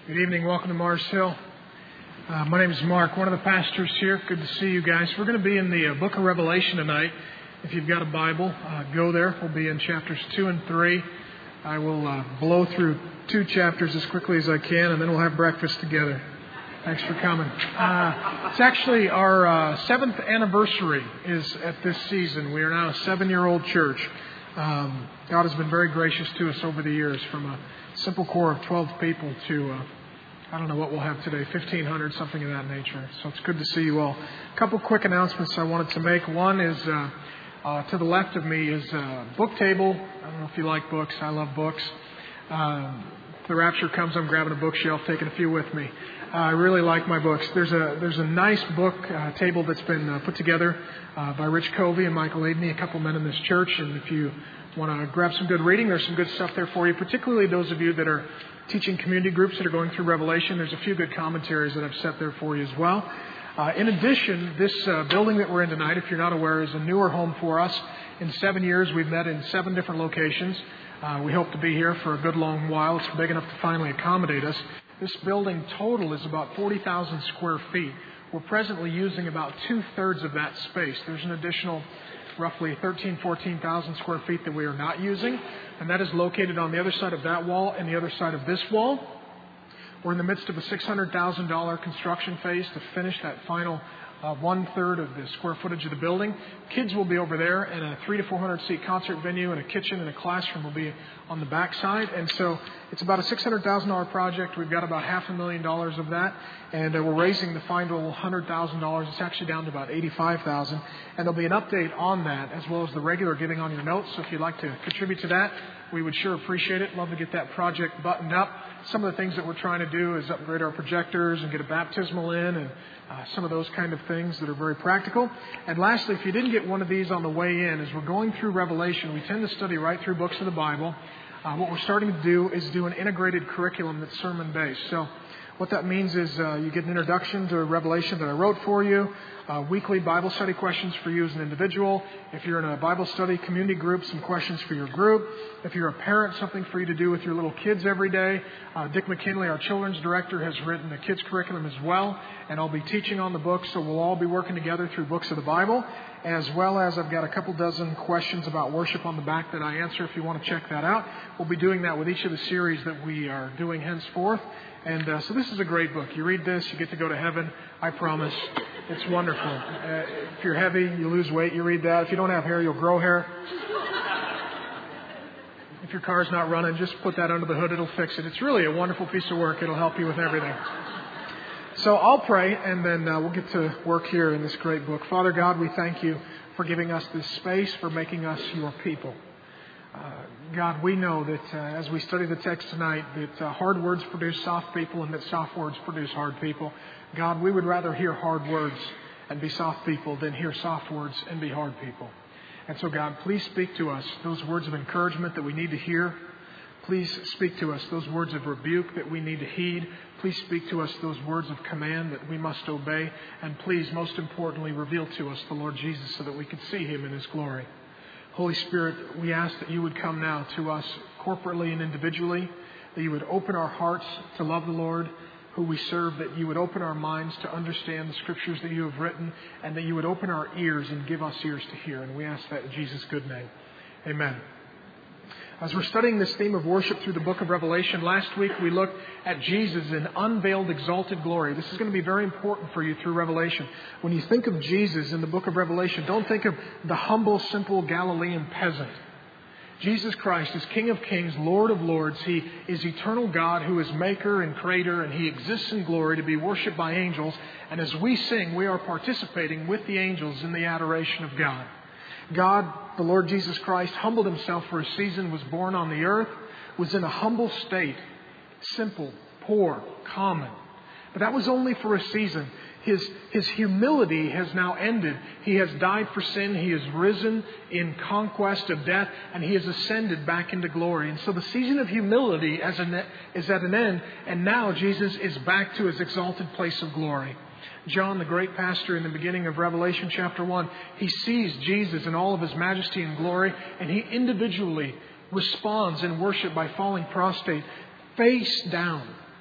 Good evening. Welcome to Mars Hill. My name is Mark, one of the pastors here. Good to see you guys. We're going to be in the book of Revelation tonight. If you've got a Bible, go there. We'll be in chapters 2 and 3. I will blow through 2 chapters as quickly as I can, and then we'll have breakfast together. Thanks for coming. It's actually our 7th anniversary is at this season. We are now a 7-year-old church. God has been very gracious to us over the years, from a simple core of 12 people to I don't know what we'll have today, 1,500, something of that nature. So it's good to see you all. A couple quick announcements I wanted to make. One is to the left of me is a book table. I don't know if you like books. I love books. If the rapture comes, I'm grabbing a bookshelf, taking a few with me. I really like my books. There's a nice book table that's been put together by Rich Covey and Michael Aidney, a couple men in this church. And if you want to grab some good reading, there's some good stuff there for you, particularly those of you that are teaching community groups that are going through Revelation. There's a few good commentaries that I've set there for you as well. In addition, this building that we're in tonight, if you're not aware, is a newer home for us. In 7 years, we've met in 7 different locations. We hope to be here for a good long while. It's big enough to finally accommodate us. This building total is about 40,000 square feet. We're presently using about 2/3 of that space. There's an additional roughly 14,000 square feet that we are not using, and that is located on the other side of that wall and the other side of this wall. We're in the midst of a $600,000 construction phase to finish that final 1/3 of the square footage of the building. Kids will be over there, and a 300 to 400 seat concert venue and a kitchen and a classroom will be on the back side. And so it's about a $600,000 project. We've got about $500,000 of that, and we're raising the final $100,000. It's actually down to about $85,000, and there'll be an update on that as well as the regular giving on your notes. So if you'd like to contribute to that, we would sure appreciate it. Love to get that project buttoned up. Some of the things that we're trying to do is upgrade our projectors and get a baptismal in, and some of those kind of things that are very practical. And lastly, if you didn't get one of these on the way in, as we're going through Revelation, we tend to study right through books of the Bible. What we're starting to do is do an integrated curriculum that's sermon-based. So what that means is you get an introduction to Revelation that I wrote for you, weekly Bible study questions for you as an individual. If you're in a Bible study community group, some questions for your group. If you're a parent, something for you to do with your little kids every day. Dick McKinley, our children's director, has written a kids curriculum as well, and I'll be teaching on the book, so we'll all be working together through books of the Bible, as well as I've got a couple dozen questions about worship on the back that I answer if you want to check that out. We'll be doing that with each of the series that we are doing henceforth. And so this is a great book. You read this, you get to go to heaven. I promise. It's wonderful. If you're heavy, you lose weight, you read that. If you don't have hair, you'll grow hair. If your car's not running, just put that under the hood. It'll fix it. It's really a wonderful piece of work. It'll help you with everything. So I'll pray, and then we'll get to work here in this great book. Father God, we thank you for giving us this space, for making us your people. God, we know that as we study the text tonight, that hard words produce soft people and that soft words produce hard people. God, we would rather hear hard words and be soft people than hear soft words and be hard people. And so, God, please speak to us those words of encouragement that we need to hear. Please speak to us those words of rebuke that we need to heed. Please speak to us those words of command that we must obey. And please, most importantly, reveal to us the Lord Jesus so that we can see Him in His glory. Holy Spirit, we ask that you would come now to us corporately and individually, that you would open our hearts to love the Lord who we serve, that you would open our minds to understand the scriptures that you have written, and that you would open our ears and give us ears to hear. And we ask that in Jesus' good name. Amen. As we're studying this theme of worship through the book of Revelation, last week we looked at Jesus in unveiled, exalted glory. This is going to be very important for you through Revelation. When you think of Jesus in the book of Revelation, don't think of the humble, simple Galilean peasant. Jesus Christ is King of Kings, Lord of Lords. He is eternal God who is maker and creator, and He exists in glory to be worshipped by angels. And as we sing, we are participating with the angels in the adoration of God. God, the Lord Jesus Christ, humbled Himself for a season, was born on the earth, was in a humble state, simple, poor, common. But that was only for a season. His humility has now ended. He has died for sin. He has risen in conquest of death, and He has ascended back into glory. And so the season of humility is at an end, and now Jesus is back to His exalted place of glory. John, the great pastor, in the beginning of Revelation chapter 1, he sees Jesus in all of His majesty and glory, and he individually responds in worship by falling prostrate, face down,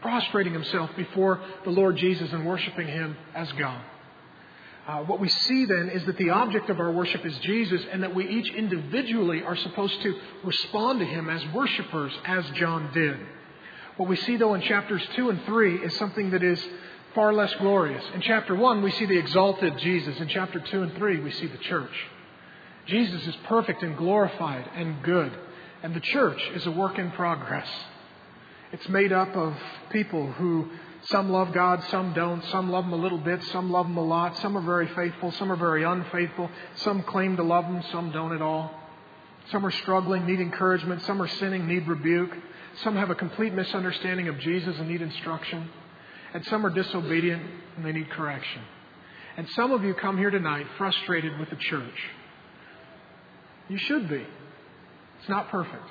prostrating himself before the Lord Jesus and worshiping him as God. What we see then is that the object of our worship is Jesus, and that we each individually are supposed to respond to him as worshipers, as John did. What we see, though, in chapters 2 and 3 is something that is far less glorious. In chapter 1, we see the exalted Jesus. In chapter 2 and 3, we see the church. Jesus is perfect and glorified and good, and the church is a work in progress. It's made up of people who some love God, some don't. Some love Him a little bit, some love Him a lot. Some are very faithful, some are very unfaithful. Some claim to love Him, some don't at all. Some are struggling, need encouragement. Some are sinning, need rebuke. Some have a complete misunderstanding of Jesus and need instruction. And some are disobedient and they need correction. And some of you come here tonight frustrated with the church. You should be. It's not perfect.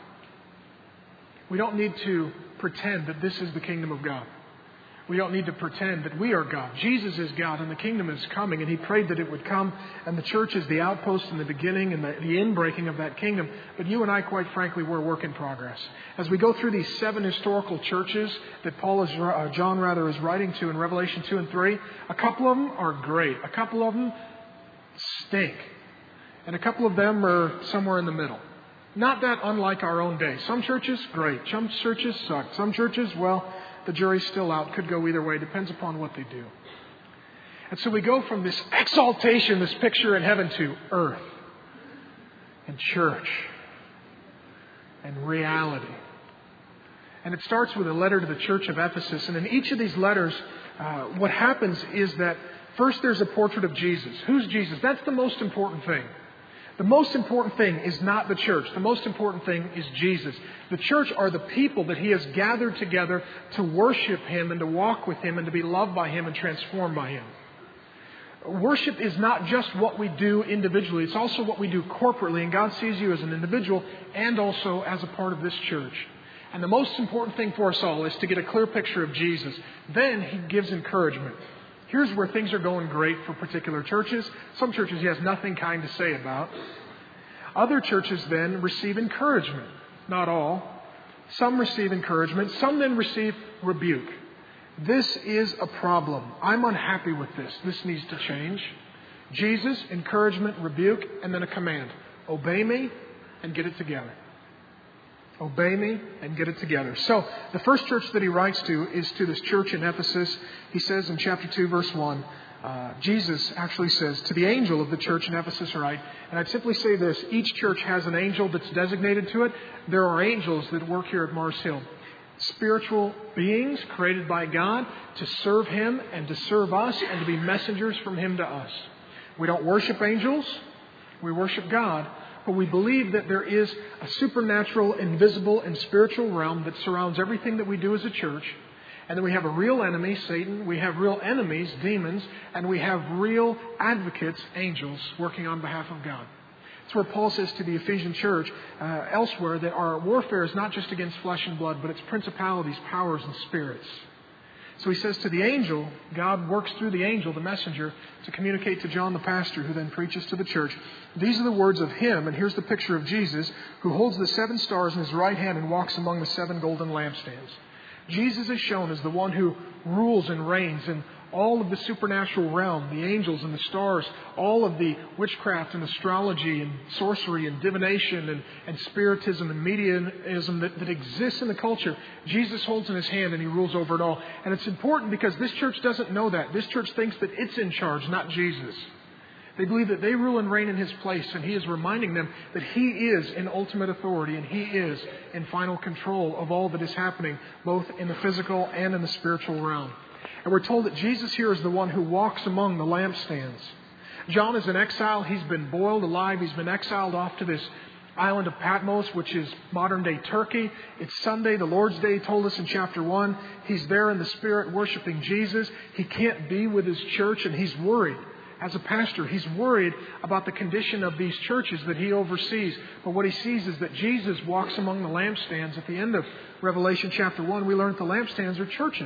We don't need to pretend that this is the kingdom of God. We don't need to pretend that we are God. Jesus is God and the kingdom is coming, and He prayed that it would come, and the church is the outpost and the beginning and the inbreaking of that kingdom. But you and I, quite frankly, we're a work in progress. As we go through these 7 historical churches that John is writing to in Revelation 2 and 3, a couple of them are great. A couple of them stink. And a couple of them are somewhere in the middle. Not that unlike our own day. Some churches, great. Some churches suck. Some churches, well, the jury's still out. Could go either way. Depends upon what they do. And so we go from this exaltation, this picture in heaven, to earth and church and reality. And it starts with a letter to the church of Ephesus. And in each of these letters, what happens is that first there's a portrait of Jesus. Who's Jesus? That's the most important thing. The most important thing is not the church. The most important thing is Jesus. The church are the people that He has gathered together to worship Him and to walk with Him and to be loved by Him and transformed by Him. Worship is not just what we do individually. It's also what we do corporately. And God sees you as an individual and also as a part of this church. And the most important thing for us all is to get a clear picture of Jesus. Then He gives encouragement. Here's where things are going great for particular churches. Some churches He has nothing kind to say about. Other churches then receive encouragement. Not all. Some receive encouragement. Some then receive rebuke. This is a problem. I'm unhappy with this. This needs to change. Jesus, encouragement, rebuke, and then a command. Obey me and get it together. Obey me and get it together. So the first church that he writes to is to this church in Ephesus. He says in chapter 2, verse 1, Jesus actually says, to the angel of the church in Ephesus write, and I'd simply say this, each church has an angel that's designated to it. There are angels that work here at Mars Hill. Spiritual beings created by God to serve Him and to serve us and to be messengers from Him to us. We don't worship angels. We worship God. But we believe that there is a supernatural, invisible, and spiritual realm that surrounds everything that we do as a church. And that we have a real enemy, Satan. We have real enemies, demons. And we have real advocates, angels, working on behalf of God. That's where Paul says to the Ephesian church elsewhere that our warfare is not just against flesh and blood, but it's principalities, powers, and spirits. So he says to the angel, God works through the angel, the messenger, to communicate to John the pastor, who then preaches to the church. These are the words of Him, and here's the picture of Jesus, who holds the 7 stars in His right hand and walks among the 7 golden lampstands. Jesus is shown as the one who rules and reigns in all of the supernatural realm, the angels and the stars, all of the witchcraft and astrology and sorcery and divination and spiritism and mediumism that exists in the culture. Jesus holds in His hand and He rules over it all. And it's important because this church doesn't know that. This church thinks that it's in charge, not Jesus. They believe that they rule and reign in His place, and He is reminding them that He is in ultimate authority and He is in final control of all that is happening, both in the physical and in the spiritual realm. And we're told that Jesus here is the one who walks among the lampstands. John is in exile. He's been boiled alive. He's been exiled off to this island of Patmos, which is modern-day Turkey. It's Sunday, the Lord's Day, told us in chapter 1. He's there in the Spirit worshiping Jesus. He can't be with His church, and he's worried. As a pastor, he's worried about the condition of these churches that he oversees. But what he sees is that Jesus walks among the lampstands. At the end of Revelation chapter 1, we learn that the lampstands are churches.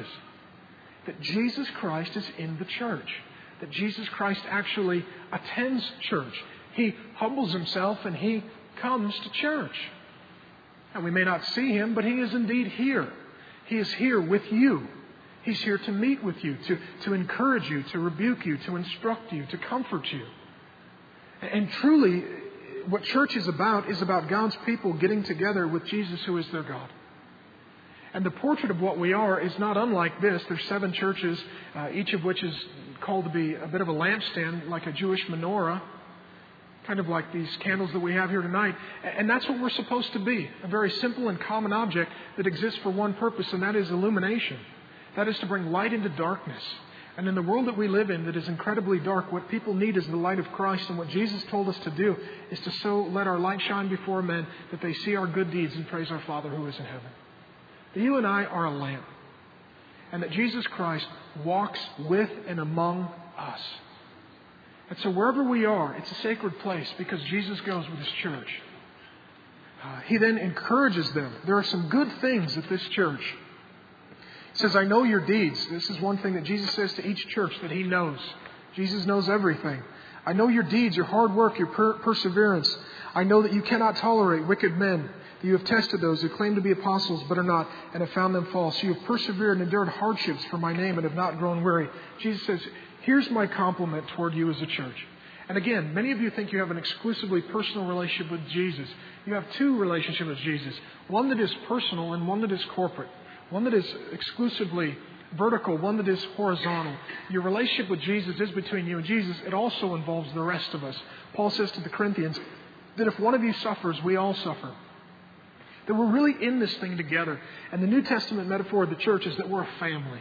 That Jesus Christ is in the church. That Jesus Christ actually attends church. He humbles Himself and He comes to church. And we may not see Him, but He is indeed here. He is here with you. He's here to meet with you, to encourage you, to rebuke you, to instruct you, to comfort you. And truly, what church is about God's people getting together with Jesus, who is their God. And the portrait of what we are is not unlike this. There's 7 churches, each of which is called to be a bit of a lampstand, like a Jewish menorah, kind of like these candles that we have here tonight. And that's what we're supposed to be, a very simple and common object that exists for one purpose, and that is illumination. That is to bring light into darkness. And in the world that we live in that is incredibly dark, what people need is the light of Christ. And what Jesus told us to do is to so let our light shine before men that they see our good deeds and praise our Father who is in heaven. That you and I are a lamp. And that Jesus Christ walks with and among us. And so wherever we are, it's a sacred place because Jesus goes with His church. He then encourages them. There are some good things at this church. He says, I know your deeds. This is one thing that Jesus says to each church that He knows. Jesus knows everything. I know your deeds, your hard work, your perseverance. I know that you cannot tolerate wicked men. You have tested those who claim to be apostles but are not, and have found them false. You have persevered and endured hardships for my name and have not grown weary. Jesus says, here's my compliment toward you as a church. And again, many of you think you have an exclusively personal relationship with Jesus. You have 2 relationships with Jesus. One that is personal and one that is corporate. One that is exclusively vertical, one that is horizontal. Your relationship with Jesus is between you and Jesus. It also involves the rest of us. Paul says to the Corinthians that if one of you suffers, we all suffer. That we're really in this thing together. And the New Testament metaphor of the church is that we're a family.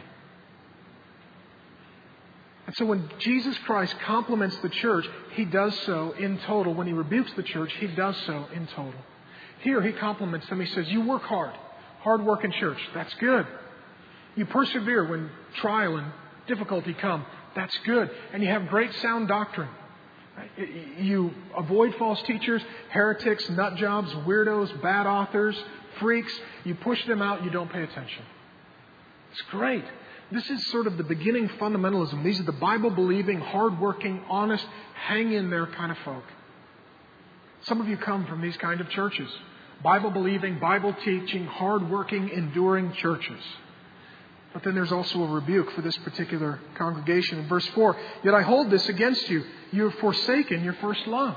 And so when Jesus Christ compliments the church, He does so in total. When He rebukes the church, He does so in total. Here He compliments them. He says, you work hard. Hard work in church. That's good. You persevere when trial and difficulty come. That's good. And you have great sound doctrine. You avoid false teachers, heretics, nut jobs, weirdos, bad authors, freaks. You push them out. You don't pay attention. It's great. This is sort of the beginning fundamentalism. These are the Bible-believing, hard-working, honest, hang-in-there kind of folk. Some of you come from these kind of churches. Bible-believing, Bible-teaching, hard-working, enduring churches. But then there's also a rebuke for this particular congregation. In verse 4, yet I hold this against you. You have forsaken your first love.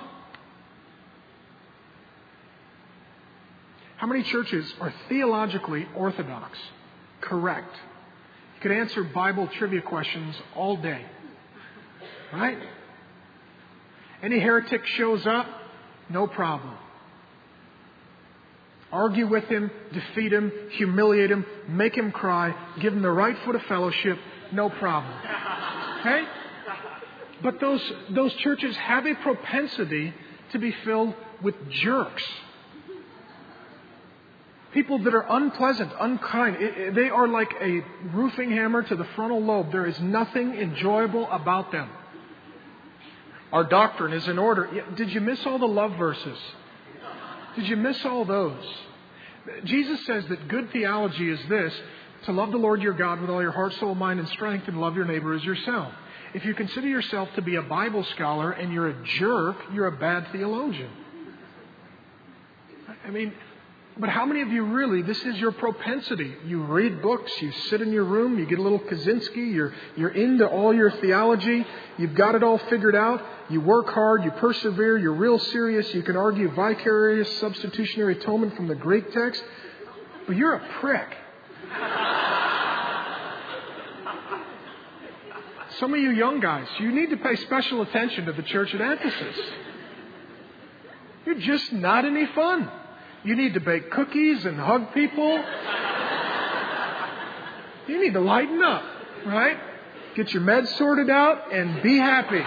How many churches are theologically orthodox, correct? You could answer Bible trivia questions all day. Right? Any heretic shows up, no problem. Argue with him, defeat him, humiliate him, make him cry, give him the right foot of fellowship, no problem. Okay? But those churches have a propensity to be filled with jerks. People that are unpleasant, unkind. They are like a roofing hammer to the frontal lobe. There is nothing enjoyable about them. Our doctrine is in order. Did you miss all the love verses? Did you miss all those? Jesus says that good theology is this, to love the Lord your God with all your heart, soul, mind, and strength, and love your neighbor as yourself. If you consider yourself to be a Bible scholar and you're a jerk, you're a bad theologian. I mean, but how many of you really, this is your propensity. You read books, you sit in your room, you get a little Kaczynski, you're into all your theology, you've got it all figured out, you work hard, you persevere, you're real serious, you can argue vicarious substitutionary atonement from the Greek text, but you're a prick. Some of you young guys, you need to pay special attention to the church at Ephesus. You're just not any fun. You need to bake cookies and hug people. You need to lighten up, right? Get your meds sorted out and be happy.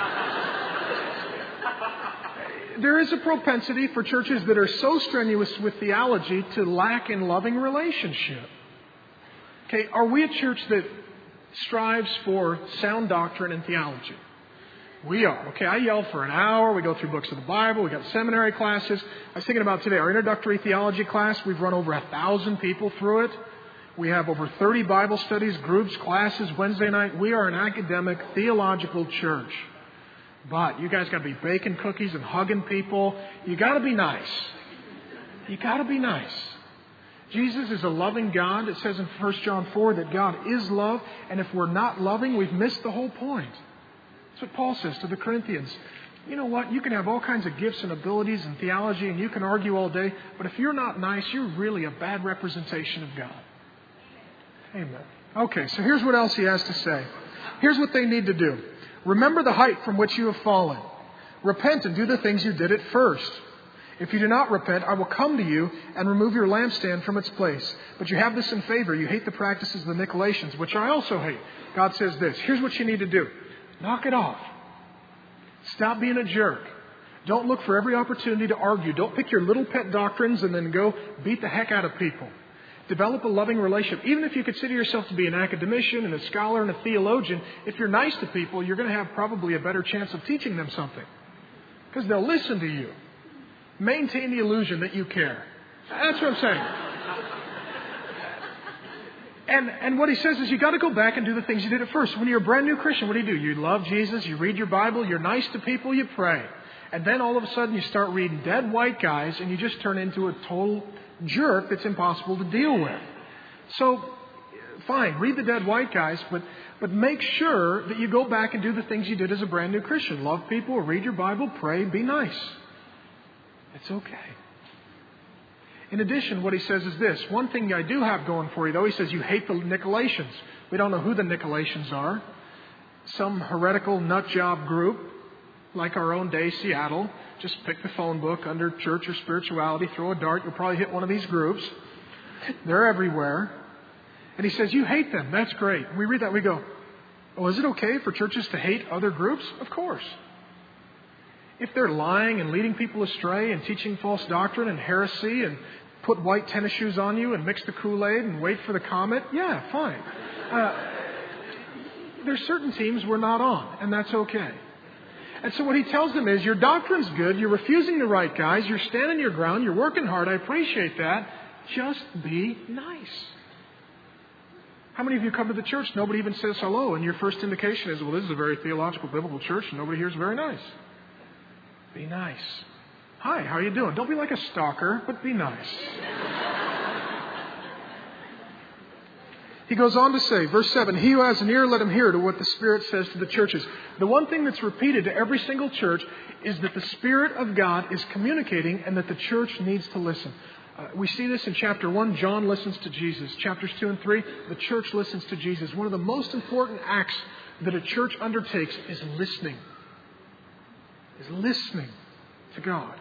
There is a propensity for churches that are so strenuous with theology to lack in loving relationship. Okay, are we a church that strives for sound doctrine and theology? We are. Okay, I yell for an hour. We go through books of the Bible. We got seminary classes. I was thinking about today, our introductory theology class. We've run over 1,000 people through it. We have over 30 Bible studies, groups, classes, Wednesday night. We are an academic, theological church. But you guys got to be baking cookies and hugging people. You got to be nice. You got to be nice. Jesus is a loving God. It says in 1 John 4 that God is love, and if we're not loving, we've missed the whole point. That's what Paul says to the Corinthians. You know what? You can have all kinds of gifts and abilities and theology, and you can argue all day, but if you're not nice, you're really a bad representation of God. Amen. Okay, so here's what else he has to say. Here's what they need to do. Remember the height from which you have fallen. Repent and do the things you did at first. If you do not repent, I will come to you and remove your lampstand from its place. But you have this in favor. You hate the practices of the Nicolaitans, which I also hate. God says this. Here's what you need to do. Knock it off. Stop being a jerk. Don't look for every opportunity to argue. Don't pick your little pet doctrines and then go beat the heck out of people. Develop a loving relationship. Even if you consider yourself to be an academician and a scholar and a theologian, if you're nice to people, you're going to have probably a better chance of teaching them something. Because they'll listen to you. Maintain the illusion that you care. That's what I'm saying. And what he says is you got to go back and do the things you did at first. When you're a brand new Christian, what do? You love Jesus, you read your Bible, you're nice to people, you pray. And then all of a sudden you start reading dead white guys and you just turn into a total jerk that's impossible to deal with. So, fine, read the dead white guys, but make sure that you go back and do the things you did as a brand new Christian. Love people, read your Bible, pray, be nice. It's okay. In addition, what he says is this. One thing I do have going for you, though, he says you hate the Nicolaitans. We don't know who the Nicolaitans are. Some heretical nut job group, like our own day, Seattle. Just pick the phone book under church or spirituality, throw a dart, you'll probably hit one of these groups. They're everywhere. And he says, you hate them. That's great. And we read that, we go, oh, is it okay for churches to hate other groups? Of course. If they're lying and leading people astray and teaching false doctrine and heresy and put white tennis shoes on you and mix the Kool-Aid and wait for the comet, yeah, fine. There's certain teams we're not on, and that's okay. And so what he tells them is, your doctrine's good, you're refusing the right guys, you're standing your ground, you're working hard, I appreciate that. Just be nice. How many of you come to the church, nobody even says hello, and your first indication is, well, this is a very theological, biblical church, and nobody here is very nice. Be nice. Hi, how are you doing? Don't be like a stalker, but be nice. He goes on to say, verse 7, he who has an ear, let him hear to what the Spirit says to the churches. The one thing that's repeated to every single church is that the Spirit of God is communicating and that the church needs to listen. We see this in chapter 1. John listens to Jesus. Chapters 2 and 3, the church listens to Jesus. One of the most important acts that a church undertakes is listening. Is listening to God.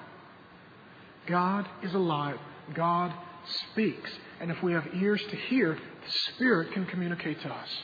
God is alive. God speaks. And if we have ears to hear, the Spirit can communicate to us.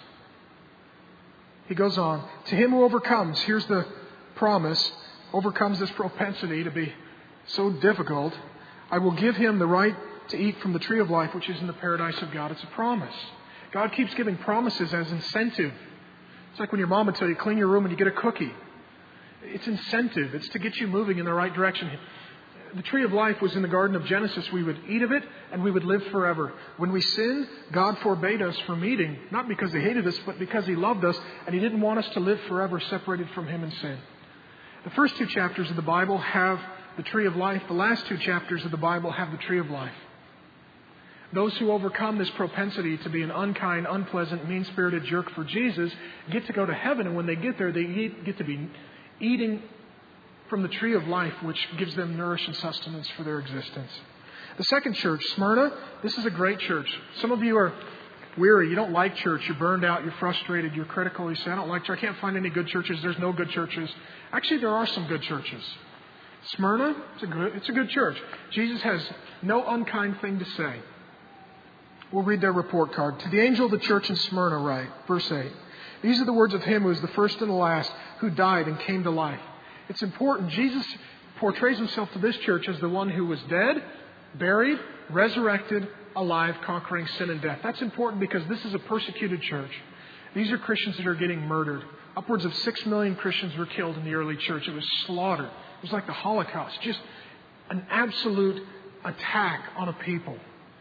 He goes on. To him who overcomes, here's the promise, overcomes this propensity to be so difficult, I will give him the right to eat from the tree of life, which is in the paradise of God. It's a promise. God keeps giving promises as incentive. It's like when your mom would tell you, clean your room and you get a cookie. It's incentive. It's to get you moving in the right direction. The tree of life was in the Garden of Genesis. We would eat of it and we would live forever. When we sinned, God forbade us from eating, not because He hated us, but because He loved us and He didn't want us to live forever separated from Him in sin. The first two chapters of the Bible have the tree of life. The last two chapters of the Bible have the tree of life. Those who overcome this propensity to be an unkind, unpleasant, mean-spirited jerk for Jesus get to go to heaven, and when they get there, they get to be eating from the tree of life, which gives them nourish and sustenance for their existence. The second church, Smyrna, this is a great church. Some of you are weary. You don't like church. You're burned out. You're frustrated. You're critical. You say, I don't like church. I can't find any good churches. There's no good churches. Actually, there are some good churches. Smyrna, it's a good church. Jesus has no unkind thing to say. We'll read their report card. To the angel of the church in Smyrna write, verse 8, these are the words of Him who is the first and the last, who died and came to life. It's important. Jesus portrays Himself to this church as the one who was dead, buried, resurrected, alive, conquering sin and death. That's important because this is a persecuted church. These are Christians that are getting murdered. Upwards of 6 million Christians were killed in the early church. It was slaughter. It was like the Holocaust. Just an absolute attack on a people.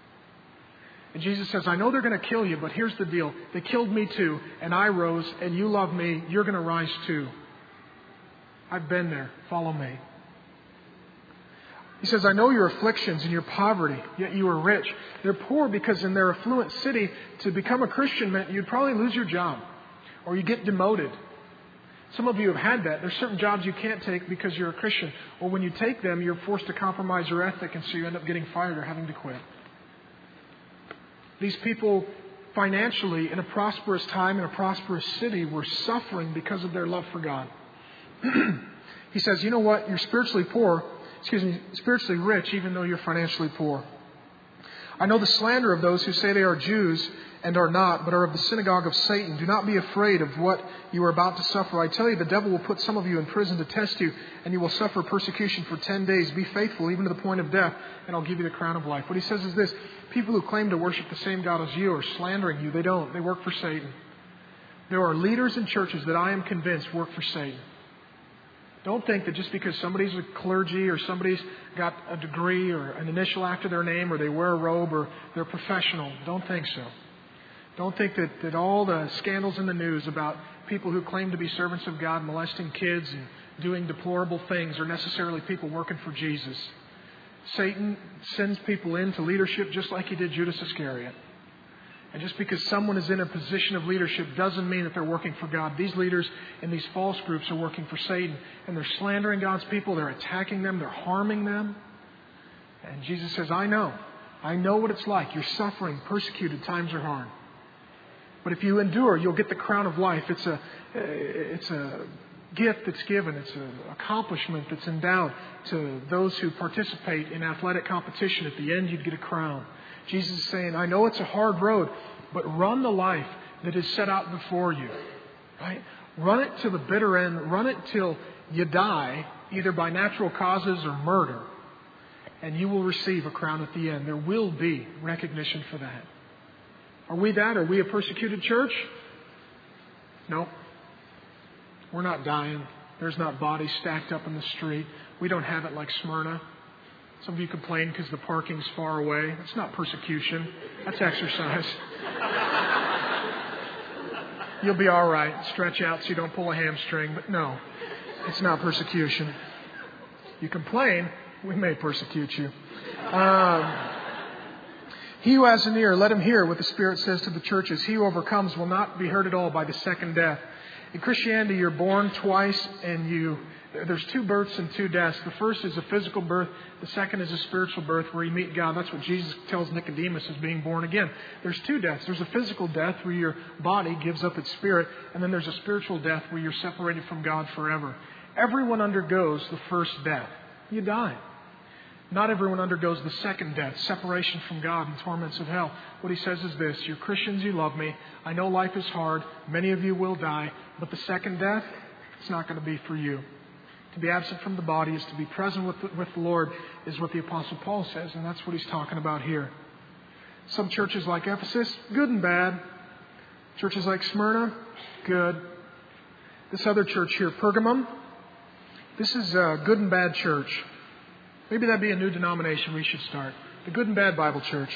And Jesus says, I know they're going to kill you, but here's the deal. They killed me too, and I rose, and you love me. You're going to rise too. I've been there. Follow me. He says, I know your afflictions and your poverty, yet you are rich. They're poor because in their affluent city, to become a Christian meant you'd probably lose your job or you get demoted. Some of you have had that. There's certain jobs you can't take because you're a Christian. Or when you take them, you're forced to compromise your ethic, and so you end up getting fired or having to quit. These people, financially, in a prosperous time, in a prosperous city, were suffering because of their love for God. He says, you know what? You're spiritually rich, even though you're financially poor. I know the slander of those who say they are Jews and are not, but are of the synagogue of Satan. Do not be afraid of what you are about to suffer. I tell you, the devil will put some of you in prison to test you, and you will suffer persecution for 10 days. Be faithful, even to the point of death, and I'll give you the crown of life. What he says is this: people who claim to worship the same God as you are slandering you. They don't. They work for Satan. There are leaders in churches that I am convinced work for Satan. Don't think that just because somebody's a clergy or somebody's got a degree or an initial after their name or they wear a robe or they're professional. Don't think so. Don't think that all the scandals in the news about people who claim to be servants of God molesting kids and doing deplorable things are necessarily people working for Jesus. Satan sends people into leadership just like he did Judas Iscariot. And just because someone is in a position of leadership doesn't mean that they're working for God. These leaders in these false groups are working for Satan. And they're slandering God's people. They're attacking them. They're harming them. And Jesus says, I know. I know what it's like. You're suffering, persecuted. Times are hard. But if you endure, you'll get the crown of life. It's a gift that's given. It's an accomplishment that's endowed to those who participate in athletic competition. At the end, you'd get a crown. Jesus is saying, I know it's a hard road, but run the life that is set out before you. Right? Run it to the bitter end. Run it till you die, either by natural causes or murder. And you will receive a crown at the end. There will be recognition for that. Are we that? Are we a persecuted church? No. We're not dying. There's not bodies stacked up in the street. We don't have it like Smyrna. Some of you complain because the parking's far away. That's not persecution. That's exercise. You'll be all right. Stretch out so you don't pull a hamstring. But no, it's not persecution. You complain, we may persecute you. He who has an ear, let him hear what the Spirit says to the churches. He who overcomes will not be hurt at all by the second death. In Christianity, you're born twice and there's two births and two deaths. The first is a physical birth. The second is a spiritual birth where you meet God. That's what Jesus tells Nicodemus is being born again. There's two deaths. There's a physical death where your body gives up its spirit. And then there's a spiritual death where you're separated from God forever. Everyone undergoes the first death. You die. Not everyone undergoes the second death, separation from God and torments of hell. What he says is this: you're Christians, you love me. I know life is hard. Many of you will die. But the second death, it's not going to be for you. To be absent from the body is to be present with the Lord, is what the Apostle Paul says. And that's what he's talking about here. Some churches like Ephesus, good and bad. Churches like Smyrna, good. This other church here, Pergamum, this is a good and bad church. Maybe that'd be a new denomination we should start. The Good and Bad Bible Church.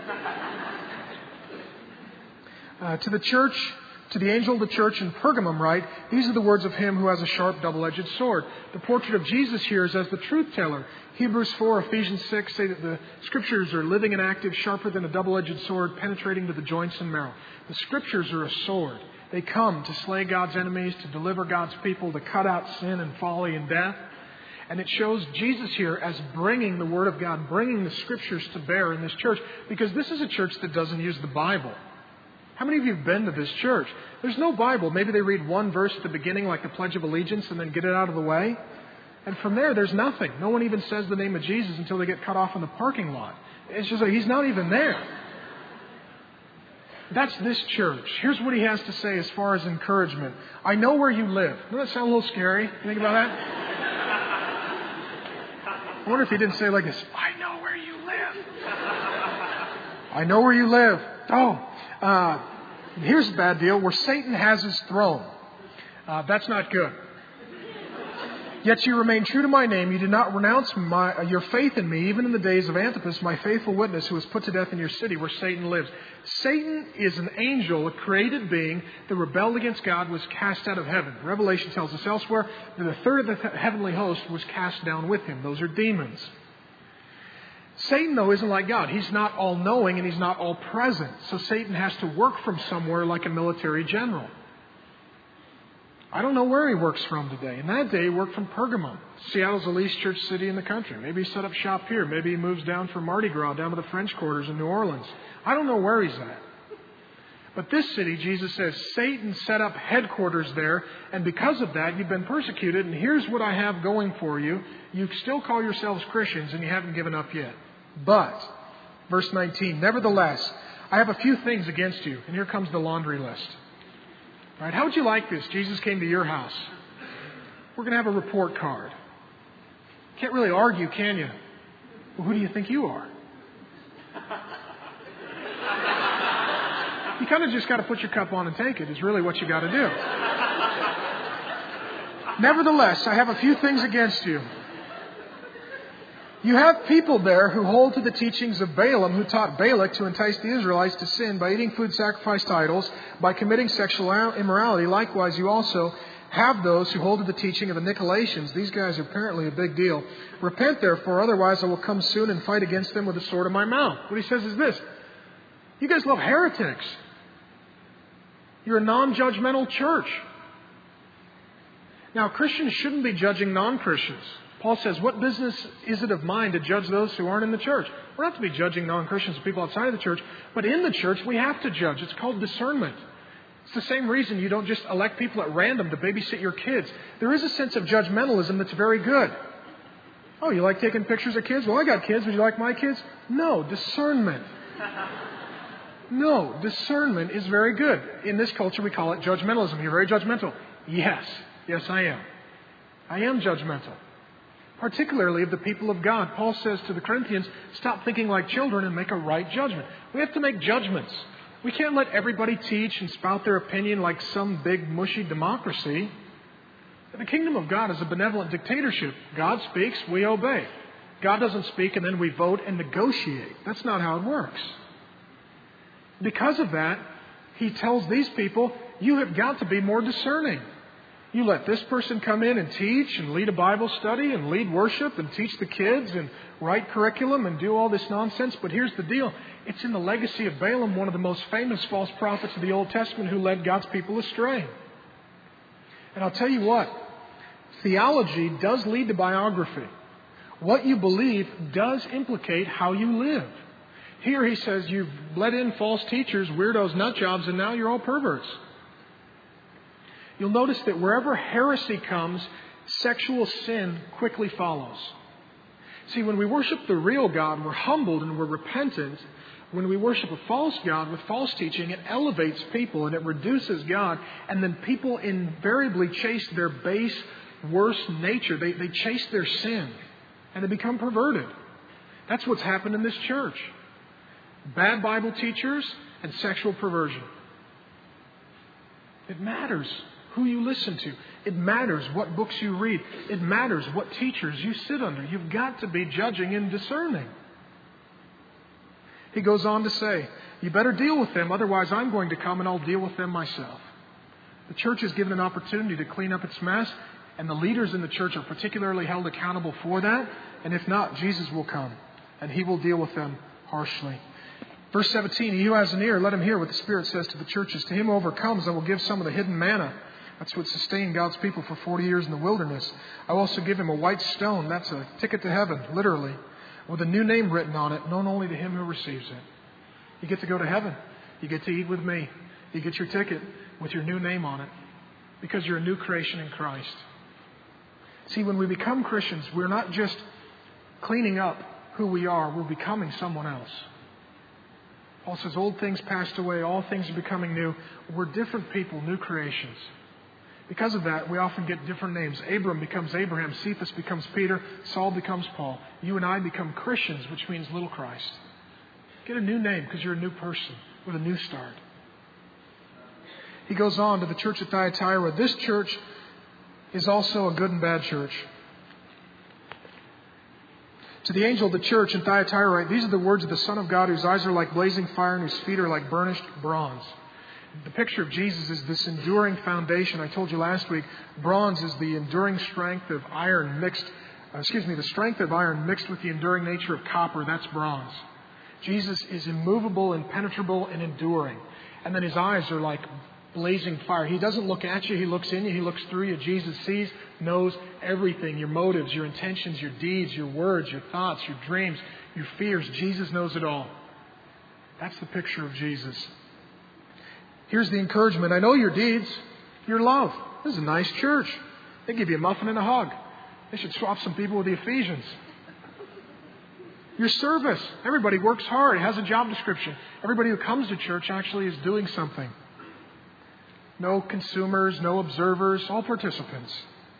To the church, to the angel of the church in Pergamum write, these are the words of him who has a sharp double-edged sword. The portrait of Jesus here is as the truth teller. Hebrews 4, Ephesians 6 say that the Scriptures are living and active, sharper than a double-edged sword, penetrating to the joints and marrow. The Scriptures are a sword. They come to slay God's enemies, to deliver God's people, to cut out sin and folly and death. And it shows Jesus here as bringing the Word of God, bringing the Scriptures to bear in this church. Because this is a church that doesn't use the Bible. How many of you have been to this church? There's no Bible. Maybe they read one verse at the beginning like the Pledge of Allegiance and then get it out of the way. And from there's nothing. No one even says the name of Jesus until they get cut off in the parking lot. It's just like he's not even there. That's this church. Here's what he has to say as far as encouragement. I know where you live. Doesn't that sound a little scary? You think about that? I wonder if he didn't say like this, I know where you live. I know where you live. Here's the bad deal. Where Satan has his throne. That's not good. Yet you remain true to my name. You did not renounce your faith in me, even in the days of Antipas, my faithful witness, who was put to death in your city where Satan lives. Satan is an angel, a created being that rebelled against God, was cast out of heaven. Revelation tells us elsewhere that a third of the heavenly host was cast down with him. Those are demons. Satan, though, isn't like God. He's not all-knowing and he's not all-present. So Satan has to work from somewhere like a military general. I don't know where he works from today. In that day, he worked from Pergamum. Seattle's the least church city in the country. Maybe he set up shop here. Maybe he moves down for Mardi Gras, down to the French Quarters in New Orleans. I don't know where he's at. But this city, Jesus says, Satan set up headquarters there, and because of that, you've been persecuted, and here's what I have going for you. You still call yourselves Christians, and you haven't given up yet. But, verse 19, nevertheless, I have a few things against you. And here comes the laundry list. All right, how would you like this? Jesus came to your house. We're going to have a report card. Can't really argue, can you? Well, who do you think you are? You kind of just got to put your cup on and take it is really what you got to do. Nevertheless, I have a few things against you. You have people there who hold to the teachings of Balaam, who taught Balak to entice the Israelites to sin by eating food sacrificed to idols, by committing sexual immorality. Likewise, you also have those who hold to the teaching of the Nicolaitans. These guys are apparently a big deal. Repent, therefore, otherwise I will come soon and fight against them with the sword of my mouth. What he says is this. You guys love heretics. You're a non-judgmental church. Now, Christians shouldn't be judging non-Christians. Paul says, what business is it of mine to judge those who aren't in the church? We're not to be judging non-Christians, people outside of the church, but in the church we have to judge. It's called discernment. It's the same reason you don't just elect people at random to babysit your kids. There is a sense of judgmentalism that's very good. Oh, you like taking pictures of kids? Well, I got kids. Would you like my kids? No, discernment. No, discernment is very good. In this culture, we call it judgmentalism. You're very judgmental. Yes, I am. I am judgmental. Particularly of the people of God. Paul says to the Corinthians, stop thinking like children and make a right judgment. We have to make judgments. We can't let everybody teach and spout their opinion like some big, mushy democracy. The kingdom of God is a benevolent dictatorship. God speaks, we obey. God doesn't speak and then we vote and negotiate. That's not how it works. Because of that, he tells these people, you have got to be more discerning. You let this person come in and teach and lead a Bible study and lead worship and teach the kids and write curriculum and do all this nonsense. But here's the deal. It's in the legacy of Balaam, one of the most famous false prophets of the Old Testament who led God's people astray. And I'll tell you what, theology does lead to biography. What you believe does implicate how you live. Here he says you've let in false teachers, weirdos, nutjobs, and now you're all perverts. You'll notice that wherever heresy comes, sexual sin quickly follows. See, when we worship the real God, we're humbled and we're repentant. When we worship a false God with false teaching, it elevates people and it reduces God. And then people invariably chase their base, worse nature. They chase their sin and they become perverted. That's what's happened in this church. Bad Bible teachers and sexual perversion. It matters who you listen to. It matters what books you read. It matters what teachers you sit under. You've got to be judging and discerning. He goes on to say, you better deal with them, otherwise I'm going to come and I'll deal with them myself. The church is given an opportunity to clean up its mess, and the leaders in the church are particularly held accountable for that. And if not, Jesus will come and He will deal with them harshly. Verse 17, he who has an ear, let him hear what the Spirit says to the churches. To him who overcomes, I will give some of the hidden manna. That's what sustained God's people for 40 years in the wilderness. I will also give him a white stone. That's a ticket to heaven, literally, with a new name written on it, known only to him who receives it. You get to go to heaven. You get to eat with me. You get your ticket with your new name on it because you're a new creation in Christ. See, when we become Christians, we're not just cleaning up who we are. We're becoming someone else. Paul says, old things passed away, all things are becoming new. We're different people, new creations. Because of that, we often get different names. Abram becomes Abraham, Cephas becomes Peter, Saul becomes Paul. You and I become Christians, which means little Christ. Get a new name because you're a new person with a new start. He goes on to the church at Thyatira. This church is also a good and bad church. To the angel of the church in Thyatira write, these are the words of the Son of God, whose eyes are like blazing fire and whose feet are like burnished bronze. The picture of Jesus is this enduring foundation. I told you last week, bronze is the enduring strength of iron mixed the strength of iron mixed with the enduring nature of copper, that's bronze. Jesus is immovable, impenetrable, and enduring. And then His eyes are like blazing fire. He doesn't look at you, He looks in you, He looks through you. Jesus sees, knows everything, your motives, your intentions, your deeds, your words, your thoughts, your dreams, your fears. Jesus knows it all. That's the picture of Jesus. Here's the encouragement. I know your deeds, your love. This is a nice church. They give you a muffin and a hug. They should swap some people with the Ephesians. Your service. Everybody works hard, has a job description. Everybody who comes to church actually is doing something. No consumers, no observers, all participants.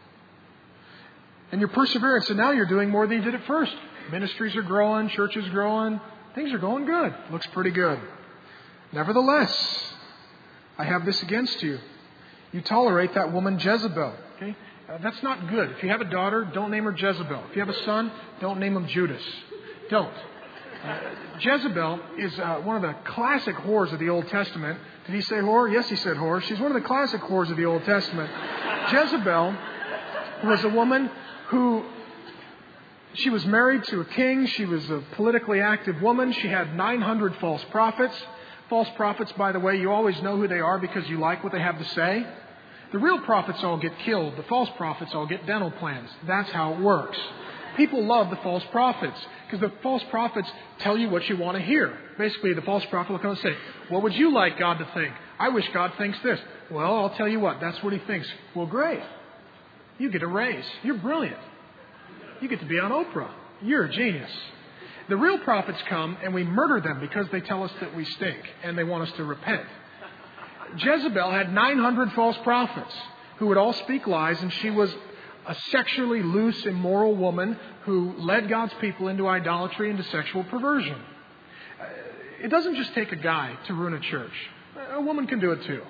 And your perseverance. And now you're doing more than you did at first. Ministries are growing, church is growing. Things are going good. Looks pretty good. Nevertheless, I have this against you. You tolerate that woman Jezebel. Okay? That's not good. If you have a daughter, don't name her Jezebel. If you have a son, don't name him Judas. Don't. Jezebel is one of the classic whores of the Old Testament. Did he say whore? Yes, he said whore. She's one of the classic whores of the Old Testament. Jezebel was a woman who, she was married to a king. She was a politically active woman. She had 900 false prophets. False prophets, by the way, you always know who they are because you like what they have to say. The real prophets all get killed. The false prophets all get dental plans. That's how it works. People love the false prophets because the false prophets tell you what you want to hear. Basically, the false prophet will come and say, what would you like God to think? I wish God thinks this. Well, I'll tell you what, that's what He thinks. Well, great. You get a raise. You're brilliant. You get to be on Oprah. You're a genius. The real prophets come and we murder them because they tell us that we stink and they want us to repent. Jezebel had 900 false prophets who would all speak lies, and she was a sexually loose, immoral woman who led God's people into idolatry and to sexual perversion. It doesn't just take a guy to ruin a church. A woman can do it too.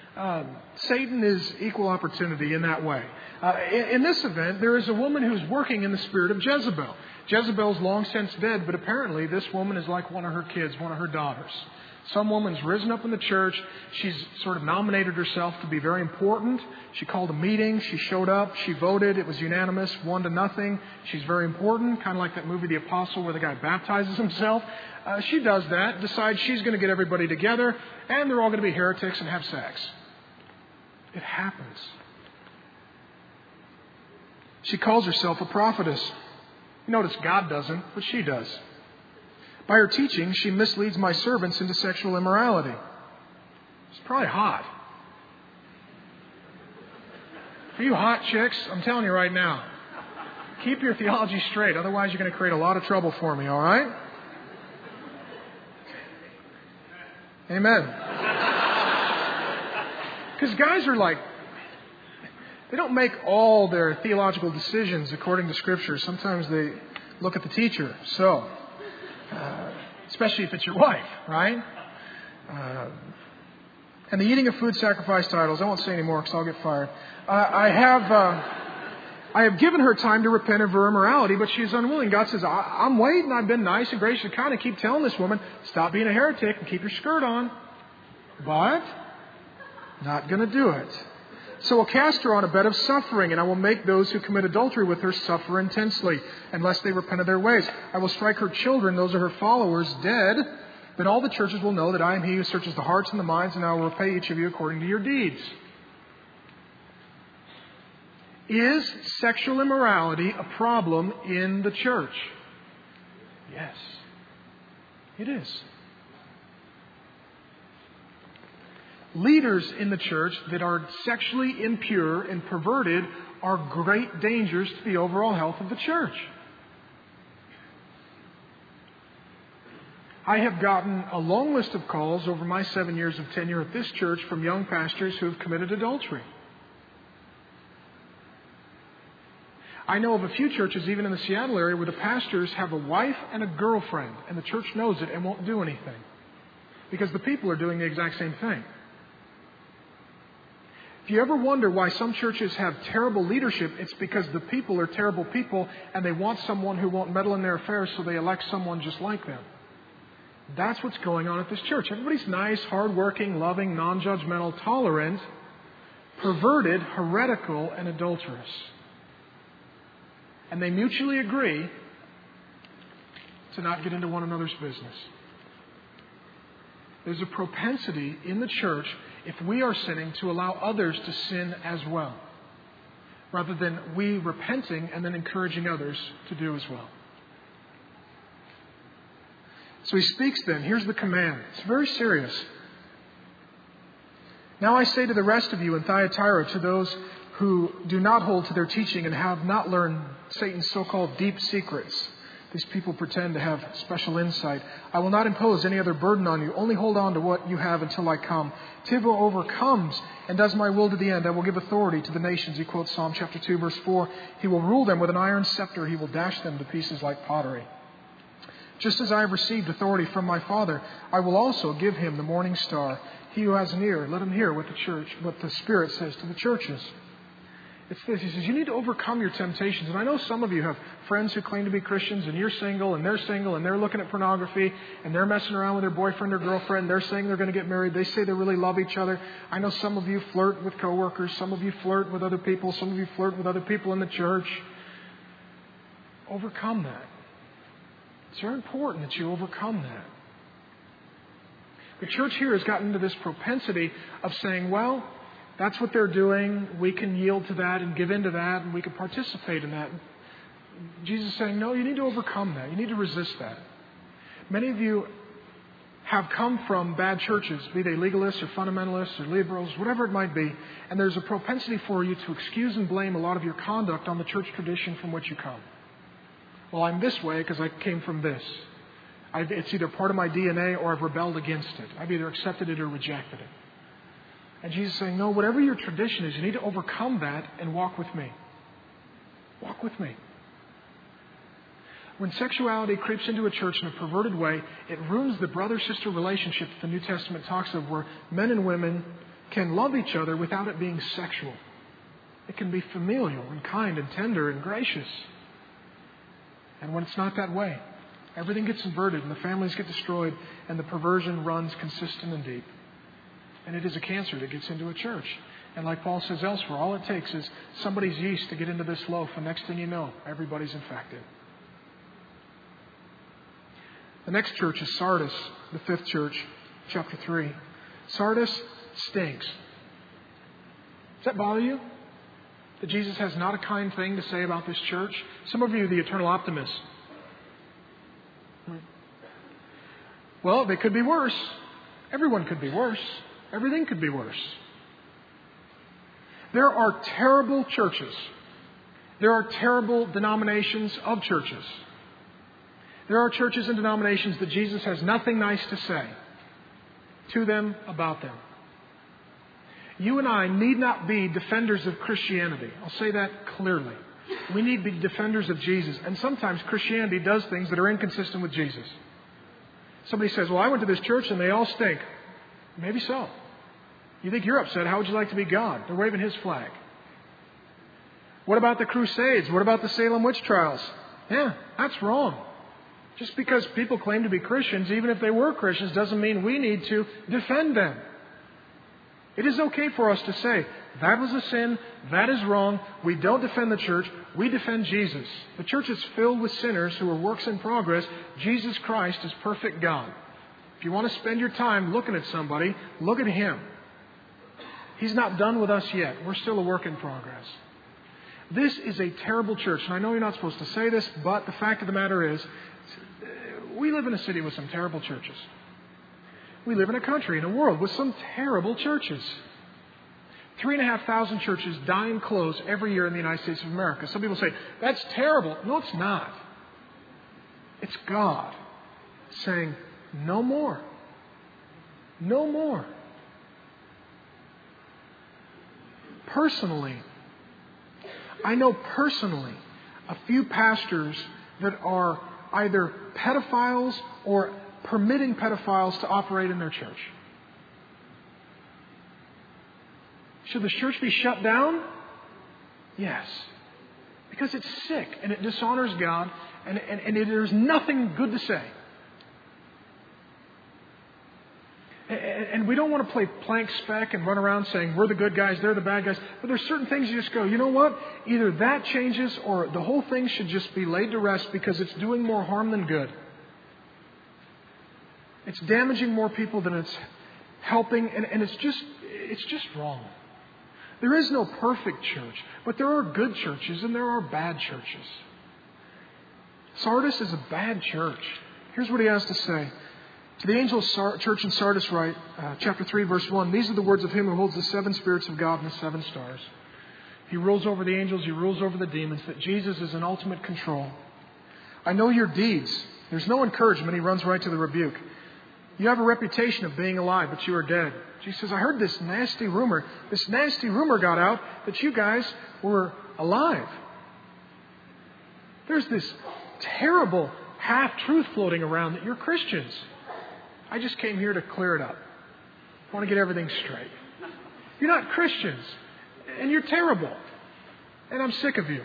Satan is equal opportunity in that way. In this event, there is a woman who's working in the spirit of Jezebel. Jezebel's long since dead, but apparently this woman is like one of her kids, one of her daughters. Some woman's risen up in the church. She's sort of nominated herself to be very important. She called a meeting. She showed up. She voted. It was unanimous, 1-0. She's very important, kind of like that movie The Apostle where the guy baptizes himself. She does that, decides she's going to get everybody together, and they're all going to be heretics and have sex. It happens. She calls herself a prophetess. Notice God doesn't, but she does. By her teaching, she misleads my servants into sexual immorality. It's probably hot. For you hot chicks, I'm telling you right now, keep your theology straight. Otherwise, you're going to create a lot of trouble for me, all right? Amen. Because guys are like, they don't make all their theological decisions according to Scripture. Sometimes they look at the teacher. So, especially if it's your wife, right? And the eating of food sacrificed to idols. I won't say any more because I'll get fired. I have given her time to repent of her immorality, but she's unwilling. God says, I'm waiting. I've been nice and gracious. I kind of keep telling this woman, stop being a heretic and keep your skirt on. But, not going to do it. So I'll cast her on a bed of suffering, and I will make those who commit adultery with her suffer intensely, unless they repent of their ways. I will strike her children, those are her followers, dead. Then all the churches will know that I am He who searches the hearts and the minds, and I will repay each of you according to your deeds. Is sexual immorality a problem in the church? Yes, it is. Leaders in the church that are sexually impure and perverted are great dangers to the overall health of the church. I have gotten a long list of calls over my 7 years of tenure at this church from young pastors who have committed adultery. I know of a few churches, even in the Seattle area, where the pastors have a wife and a girlfriend, and the church knows it and won't do anything because the people are doing the exact same thing. If you ever wonder why some churches have terrible leadership, it's because the people are terrible people and they want someone who won't meddle in their affairs, so they elect someone just like them. That's what's going on at this church. Everybody's nice, hardworking, loving, non-judgmental, tolerant, perverted, heretical, and adulterous. and they mutually agree to not get into one another's business. There's a propensity in the church, if we are sinning, to allow others to sin as well, rather than we repenting and then encouraging others to do as well. So he speaks then. Here's the command. It's very serious. Now I say to the rest of you in Thyatira, to those who do not hold to their teaching and have not learned Satan's so-called deep secrets. These people pretend to have special insight. I will not impose any other burden on you. Only hold on to what you have until I come. To who overcomes and does my will to the end, I will give authority to the nations. He quotes Psalm chapter 2, verse 4. He will rule them with an iron scepter. He will dash them to pieces like pottery. Just as I have received authority from my Father, I will also give him the morning star. He who has an ear, let him hear what the Spirit says to the churches. It's this. He says, you need to overcome your temptations. And I know some of you have friends who claim to be Christians, and you're single, and they're looking at pornography, and they're messing around with their boyfriend or girlfriend. They're saying they're going to get married. They say they really love each other. I know some of you flirt with coworkers. Some of you flirt with other people. Some of you flirt with other people in the church. Overcome that. It's very important that you overcome that. The church here has gotten into this propensity of saying, well, that's what they're doing. We can yield to that and give in to that, and we can participate in that. Jesus is saying, no, you need to overcome that. You need to resist that. Many of you have come from bad churches, be they legalists or fundamentalists or liberals, whatever it might be, and there's a propensity for you to excuse and blame a lot of your conduct on the church tradition from which you come. Well, I'm this way because I came from this. It's either part of my DNA or I've rebelled against it. I've either accepted it or rejected it. And Jesus is saying, no, whatever your tradition is, you need to overcome that and walk with me. Walk with me. When sexuality creeps into a church in a perverted way, it ruins the brother-sister relationship that the New Testament talks of, where men and women can love each other without it being sexual. It can be familial and kind and tender and gracious. And when it's not that way, everything gets inverted and the families get destroyed and the perversion runs consistent and deep. And it is a cancer that gets into a church. And like Paul says elsewhere, all it takes is somebody's yeast to get into this loaf, and next thing you know, everybody's infected. The next church is Sardis, the fifth church, chapter 3. Sardis stinks. Does that bother you? That Jesus has not a kind thing to say about this church? Some of you are the eternal optimists. Well, they could be worse. Everyone could be worse. Everything could be worse. There are terrible churches. There are terrible denominations of churches. There are churches and denominations that Jesus has nothing nice to say to them about them. You and I need not be defenders of Christianity. I'll say that clearly. We need to be defenders of Jesus. And sometimes Christianity does things that are inconsistent with Jesus. Somebody says, well, I went to this church and they all stink. Maybe so. You think you're upset. How would you like to be God? They're waving His flag. What about the Crusades? What about the Salem witch trials? Yeah, that's wrong. Just because people claim to be Christians, even if they were Christians, doesn't mean we need to defend them. It is okay for us to say, that was a sin, that is wrong, we don't defend the church, we defend Jesus. The church is filled with sinners who are works in progress. Jesus Christ is perfect God. If you want to spend your time looking at somebody, look at Him. He's not done with us yet. We're still a work in progress. This is a terrible church, and I know you're not supposed to say this, but the fact of the matter is, we live in a city with some terrible churches. We live in a country, in a world, with some terrible churches. 3,500 churches die and close every year in the United States of America. Some people say, that's terrible. No, it's not. It's God saying, no more. No more. Personally, I know personally a few pastors that are either pedophiles or permitting pedophiles to operate in their church. Should the church be shut down? Yes. Because it's sick and it dishonors God and there's nothing good to say. And And we don't want to play plank spec and run around saying we're the good guys, they're the bad guys. But there's certain things you just go, you know what? Either that changes or the whole thing should just be laid to rest because it's doing more harm than good. It's damaging more people than it's helping, and it's just wrong. There is no perfect church, but there are good churches and there are bad churches. Sardis is a bad church. Here's what he has to say. To the angel of church in Sardis write, chapter 3, verse 1, these are the words of him who holds the 7 spirits of God and the 7 stars. He rules over the angels, he rules over the demons, that Jesus is in ultimate control. I know your deeds. There's no encouragement. He runs right to the rebuke. You have a reputation of being alive, but you are dead. Jesus says, I heard this nasty rumor. This nasty rumor got out that you guys were alive. There's this terrible half-truth floating around that you're Christians. I just came here to clear it up. I want to get everything straight. You're not Christians, and you're terrible, and I'm sick of you.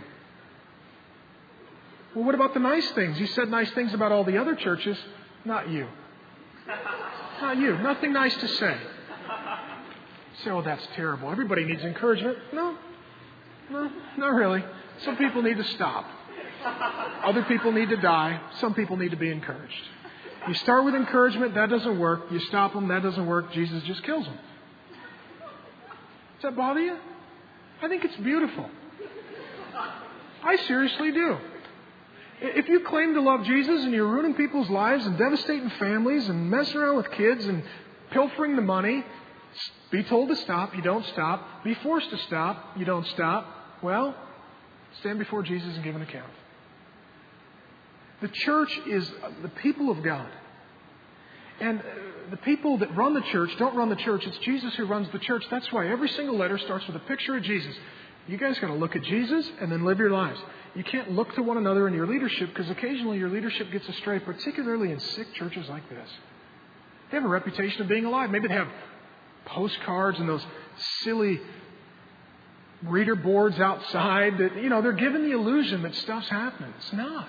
Well, what about the nice things? You said nice things about all the other churches, not you. Not you. Nothing nice to say. Say, oh, that's terrible. Everybody needs encouragement. No, not really. Some people need to stop. Other people need to die. Some people need to be encouraged. You start with encouragement, that doesn't work. You stop them, that doesn't work. Jesus just kills them. Does that bother you? I think it's beautiful. I seriously do. If you claim to love Jesus and you're ruining people's lives and devastating families and messing around with kids and pilfering the money, be told to stop, you don't stop. Be forced to stop, you don't stop. Well, stand before Jesus and give an account. The church is the people of God. And the people that run the church don't run the church. It's Jesus who runs the church. That's why every single letter starts with a picture of Jesus. You guys got to look at Jesus and then live your lives. You can't look to one another in your leadership because occasionally your leadership gets astray, particularly in sick churches like this. They have a reputation of being alive. Maybe they have postcards and those silly reader boards outside that, they're given the illusion that stuff's happening. It's not.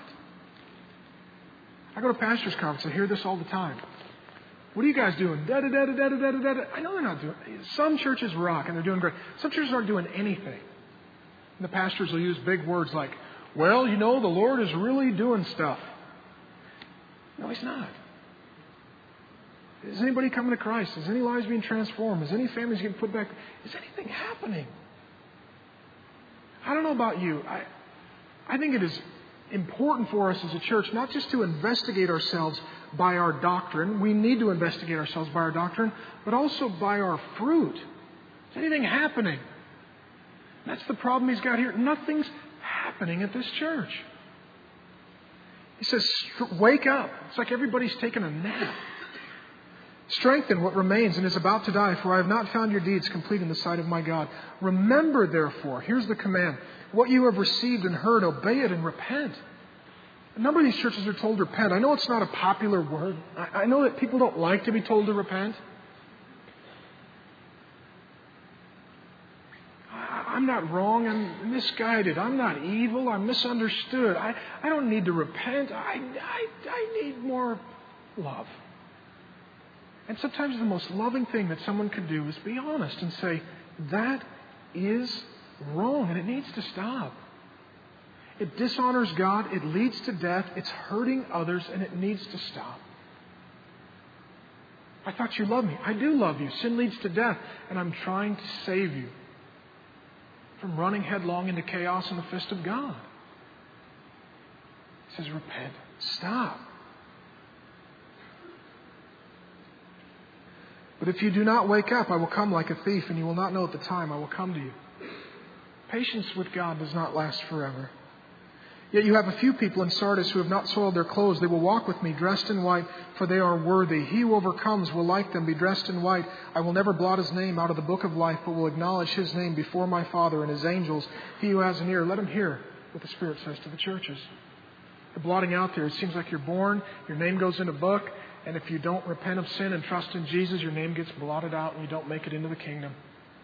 I go to pastors' conference. I hear this all the time. What are you guys doing? Da-da-da-da-da-da-da-da. I know they're not doing it. Some churches rock and they're doing great. Some churches aren't doing anything. And the pastors will use big words like, well, the Lord is really doing stuff. No, He's not. Is anybody coming to Christ? Is any lives being transformed? Is any families getting put back? Is anything happening? I don't know about you. I think it is important for us as a church not just to investigate ourselves by our doctrine. We need to investigate ourselves by our doctrine, but also by our fruit. Is anything happening? That's the problem he's got here. Nothing's happening at this church. He says, wake up. It's like everybody's taking a nap. Strengthen what remains and is about to die, for I have not found your deeds complete in the sight of my God. Remember, therefore, here's the command, what you have received and heard, obey it and repent. A number of these churches are told to repent. I know it's not a popular word. I know that people don't like to be told to repent. I'm not wrong. I'm misguided. I'm not evil. I'm misunderstood. I don't need to repent. I need more love. And sometimes the most loving thing that someone could do is be honest and say, that is wrong and it needs to stop. It dishonors God. It leads to death. It's hurting others and it needs to stop. I thought you loved me. I do love you. Sin leads to death and I'm trying to save you from running headlong into chaos in the fist of God. He says, repent. Stop. But if you do not wake up, I will come like a thief, and you will not know at the time I will come to you. Patience with God does not last forever. Yet you have a few people in Sardis who have not soiled their clothes. They will walk with me dressed in white, for they are worthy. He who overcomes will like them be dressed in white. I will never blot his name out of the book of life, but will acknowledge his name before my Father and his angels. He who has an ear, let him hear what the Spirit says to the churches. The blotting out there, it seems like you're born, your name goes in a book, and if you don't repent of sin and trust in Jesus, your name gets blotted out and you don't make it into the kingdom.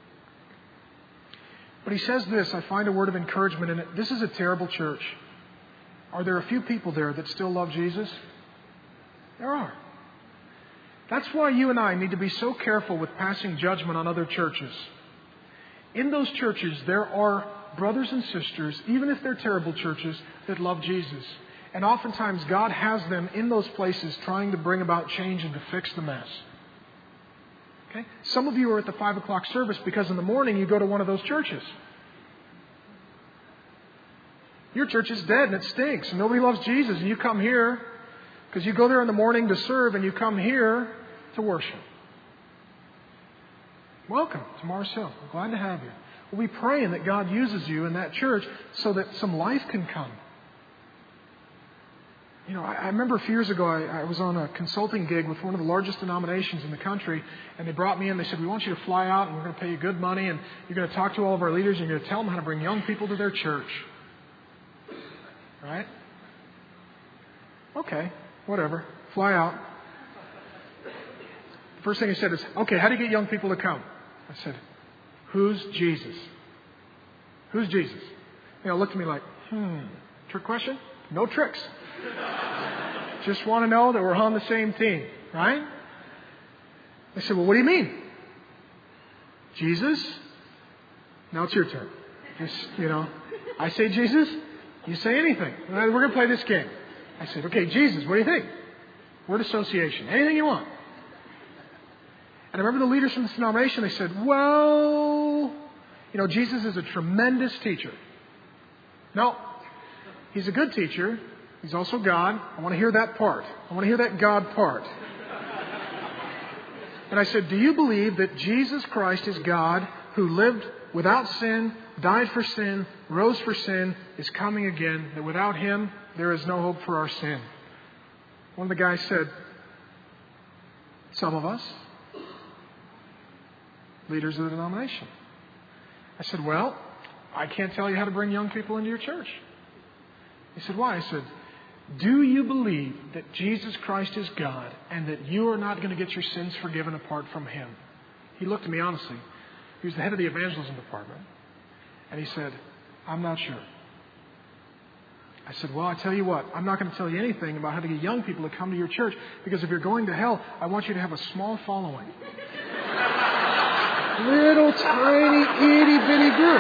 But he says this, I find a word of encouragement in it. This is a terrible church. Are there a few people there that still love Jesus? There are. That's why you and I need to be so careful with passing judgment on other churches. In those churches, there are brothers and sisters, even if they're terrible churches, that love Jesus. And oftentimes God has them in those places trying to bring about change and to fix the mess. Okay? Some of you are at the 5 o'clock service because in the morning you go to one of those churches. Your church is dead and it stinks and nobody loves Jesus, and you come here because you go there in the morning to serve and you come here to worship. Welcome to Mars Hill. We're glad to have you. We'll be praying that God uses you in that church so that some life can come. You know, I remember a few years ago, I was on a consulting gig with one of the largest denominations in the country, and they brought me in. They said, we want you to fly out, and we're going to pay you good money, and you're going to talk to all of our leaders, and you're going to tell them how to bring young people to their church. Right? Okay, whatever. Fly out. First thing he said is, okay, how do you get young people to come? I said, who's Jesus? Who's Jesus? You know, looked at me like, trick question? No tricks. Just want to know that we're on the same team, right? I said, well, what do you mean? Jesus? Now it's your turn. Just, you know, I say Jesus, you say anything. We're going to play this game. I said, okay, Jesus, what do you think? Word association. Anything you want. And I remember the leaders from this denomination, they said, well, you know, Jesus is a tremendous teacher. No, he's a good teacher. He's also God. I want to hear that part. I want to hear that God part. And I said, do you believe that Jesus Christ is God who lived without sin, died for sin, rose for sin, is coming again, that without Him there is no hope for our sin? One of the guys said, some of us, leaders of the denomination. I said, well, I can't tell you how to bring young people into your church. He said, why? I said, do you believe that Jesus Christ is God and that you are not going to get your sins forgiven apart from Him? He looked at me honestly. He was the head of the evangelism department. And he said, I'm not sure. I said, well, I tell you what, I'm not going to tell you anything about how to get young people to come to your church, because if you're going to hell, I want you to have a small following. Little tiny itty bitty group.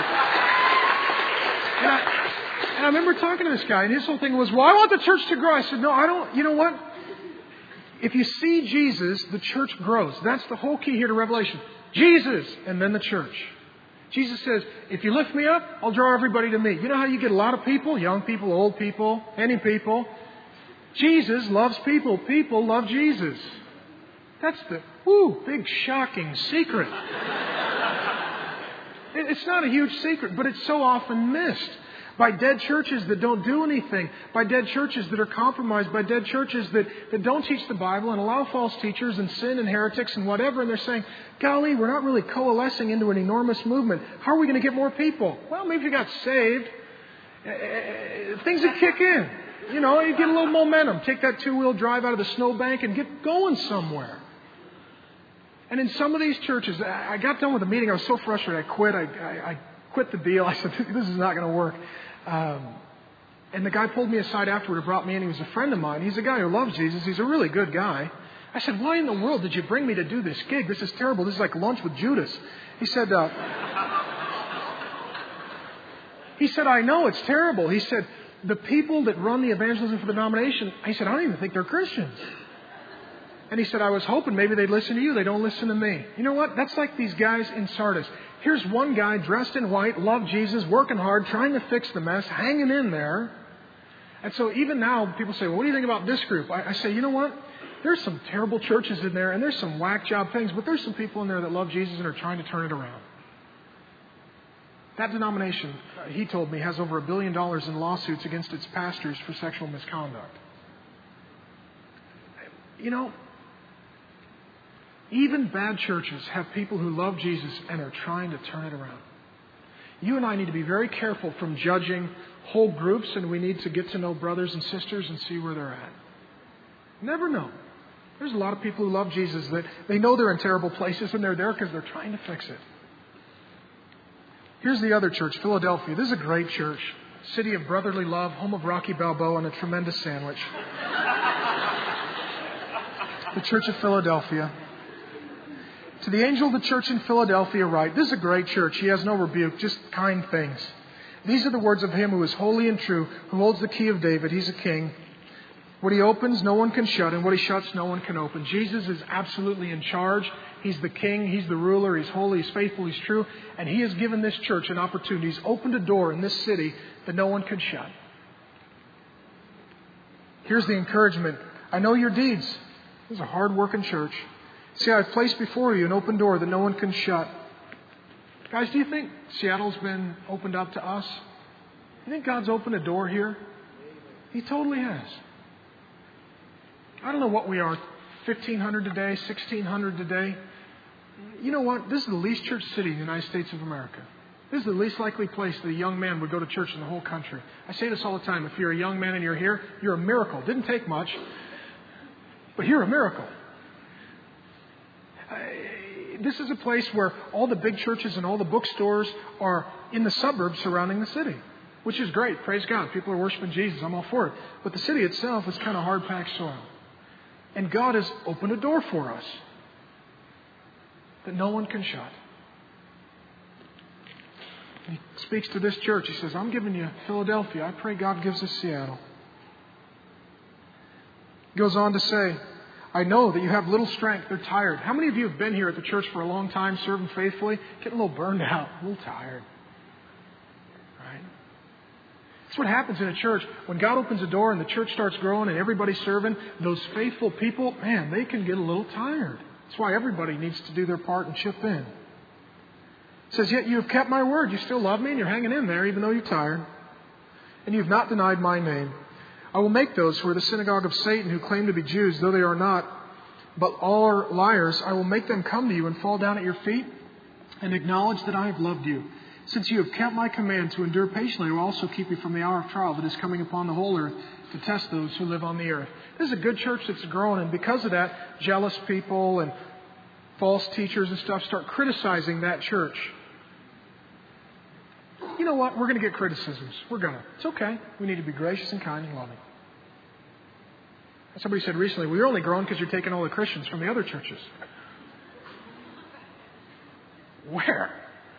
And I remember talking to this guy, and his whole thing was, well, I want the church to grow. I said, no, I don't. You know what? If you see Jesus, the church grows. That's the whole key here to Revelation. Jesus, and then the church. Jesus says, if you lift me up, I'll draw everybody to me. You know how you get a lot of people? Young people, old people, any people. Jesus loves people. People love Jesus. That's the big shocking secret. It's not a huge secret, but it's so often missed by dead churches that don't do anything, by dead churches that are compromised, by dead churches that don't teach the Bible and allow false teachers and sin and heretics and whatever. And they're saying, golly, we're not really coalescing into an enormous movement. How are we going to get more people? Well, maybe if you got saved, things would kick in. You know, you get a little momentum. Take that two-wheel drive out of the snowbank and get going somewhere. And in some of these churches, I got done with the meeting. I was so frustrated. I quit. I quit the deal. I said, this is not going to work. And the guy pulled me aside afterward and brought me in. He was a friend of mine. He's a guy who loves Jesus. He's a really good guy. I said, why in the world did you bring me to do this gig? This is terrible. This is like lunch with Judas. He said, I know it's terrible. He said, the people that run the evangelism for the denomination, he said, I don't even think they're Christians. And he said, I was hoping maybe they'd listen to you. They don't listen to me. You know what? That's like these guys in Sardis. Here's one guy dressed in white, loved Jesus, working hard, trying to fix the mess, hanging in there. And so even now, people say, well, what do you think about this group? I say, you know what? There's some terrible churches in there, and there's some whack job things, but there's some people in there that love Jesus and are trying to turn it around. That denomination, he told me, has over $1 billion in lawsuits against its pastors for sexual misconduct. You know, even bad churches have people who love Jesus and are trying to turn it around. You and I need to be very careful from judging whole groups, and we need to get to know brothers and sisters and see where they're at. Never know. There's a lot of people who love Jesus that they know they're in terrible places, and they're there because they're trying to fix it. Here's the other church, Philadelphia. This is a great church. City of brotherly love, home of Rocky Balboa and a tremendous sandwich. the church of Philadelphia. To the angel of the church in Philadelphia write, this is a great church. He has no rebuke, just kind things. These are the words of him who is holy and true, who holds the key of David. He's a king. What he opens, no one can shut, and what he shuts, no one can open. Jesus is absolutely in charge. He's the king. He's the ruler. He's holy. He's faithful. He's true. And he has given this church an opportunity. He's opened a door in this city that no one can shut. Here's the encouragement. I know your deeds. This is a hard-working church. See, I've placed before you an open door that no one can shut. Guys, do you think Seattle's been opened up to us? You think God's opened a door here? He totally has. I don't know what we are, 1,500 today, 1,600 today. You know what? This is the least church city in the United States of America. This is the least likely place that a young man would go to church in the whole country. I say this all the time. If you're a young man and you're here, you're a miracle. Didn't take much, but you're a miracle. This is a place where all the big churches and all the bookstores are in the suburbs surrounding the city, which is great. Praise God. People are worshiping Jesus. I'm all for it. But the city itself is kind of hard-packed soil. And God has opened a door for us that no one can shut. He speaks to this church. He says, I'm giving you Philadelphia. I pray God gives us Seattle. He goes on to say, I know that you have little strength. They're tired. How many of you have been here at the church for a long time, serving faithfully, getting a little burned out, a little tired? Right? That's what happens in a church. When God opens a door and the church starts growing and everybody's serving, those faithful people, man, they can get a little tired. That's why everybody needs to do their part and chip in. It says, yet you have kept my word. You still love me and you're hanging in there even though you're tired. And you have not denied my name. I will make those who are the synagogue of Satan, who claim to be Jews, though they are not, but all are liars, I will make them come to you and fall down at your feet and acknowledge that I have loved you. Since you have kept my command to endure patiently, I will also keep you from the hour of trial that is coming upon the whole earth to test those who live on the earth. This is a good church that's growing, and because of that, jealous people and false teachers and stuff start criticizing that church. You know what? We're going to get criticisms. We're going to. It's okay. We need to be gracious and kind and loving. Somebody said recently, well, you're only growing because you're taking all the Christians from the other churches. Where?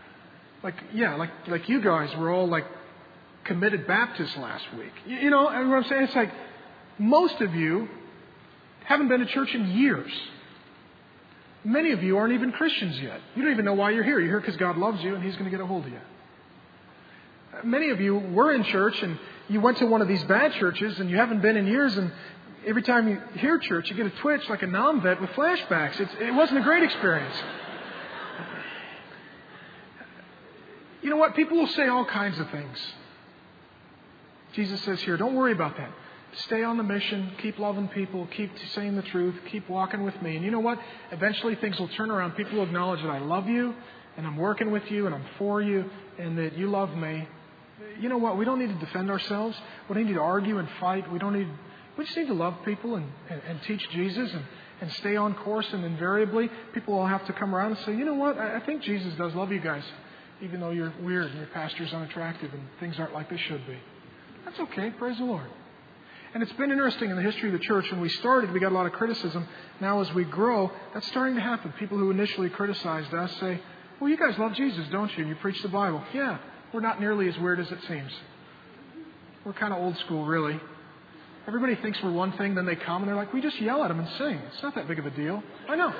Like you guys were all like committed Baptists last week. You know what I'm saying? It's like most of you haven't been to church in years. Many of you aren't even Christians yet. You don't even know why you're here. You're here because God loves you and He's going to get a hold of you. Many of you were in church and you went to one of these bad churches and you haven't been in years, and every time you hear church, you get a twitch like a non-vet with flashbacks. It wasn't a great experience. You know what? People will say all kinds of things. Jesus says here, don't worry about that. Stay on the mission. Keep loving people. Keep saying the truth. Keep walking with me. And you know what? Eventually things will turn around. People will acknowledge that I love you and I'm working with you and I'm for you and that you love me. You know what? We don't need to defend ourselves. We don't need to argue and fight. We just need to love people and teach Jesus and stay on course. And invariably, people will have to come around and say, you know what? I think Jesus does love you guys, even though you're weird and your pastor's unattractive and things aren't like they should be. That's okay. Praise the Lord. And it's been interesting in the history of the church. When we started, we got a lot of criticism. Now as we grow, that's starting to happen. People who initially criticized us say, well, you guys love Jesus, don't you? And you preach the Bible. Yeah, we're not nearly as weird as it seems. We're kind of old school, really. Everybody thinks we're one thing, then they come and they're like, we just yell at them and sing. It's not that big of a deal. I know.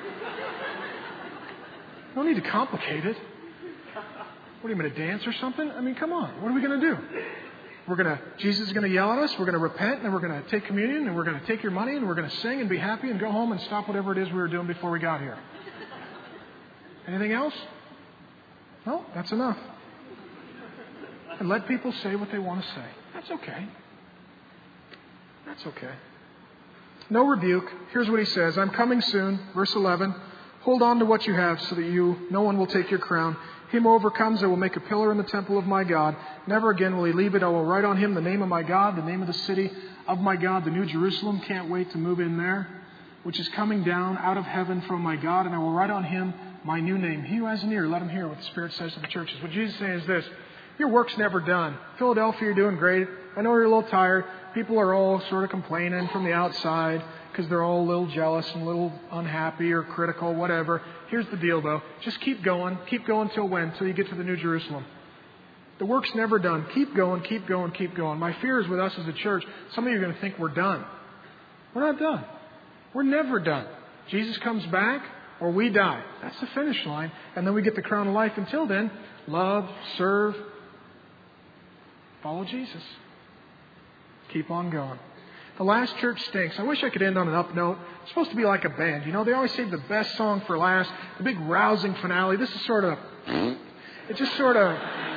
No need to complicate it. What are you going to dance or something? I mean, come on. What are we going to do? Jesus is going to yell at us. We're going to repent, and then we're going to take communion, and we're going to take your money, and we're going to sing and be happy and go home and stop whatever it is we were doing before we got here. Anything else? No, that's enough. And let people say what they want to say. That's okay. That's okay. No rebuke. Here's what he says. I'm coming soon. Verse 11. Hold on to what you have so that no one will take your crown. Him who overcomes, I will make a pillar in the temple of my God. Never again will he leave it. I will write on him the name of my God, the name of the city of my God, the New Jerusalem. Can't wait to move in there, which is coming down out of heaven from my God. And I will write on him my new name. He who has an ear, let him hear what the Spirit says to the churches. What Jesus is saying is this. Your work's never done. Philadelphia, you're doing great. I know you're a little tired. People are all sort of complaining from the outside. because they're all a little jealous and a little unhappy or critical, whatever. Here's the deal, though. Just keep going. Keep going till when? Till you get to the New Jerusalem. The work's never done. Keep going, keep going, keep going. My fear is with us as a church, some of you are going to think we're done. We're not done. We're never done. Jesus comes back or we die. That's the finish line. And then we get the crown of life. Until then, love, serve, follow Jesus. Keep on going. The last church stinks. I wish I could end on an up note. It's supposed to be like a band. You know, they always save the best song for last, the big rousing finale. This is sort of, it just sort of,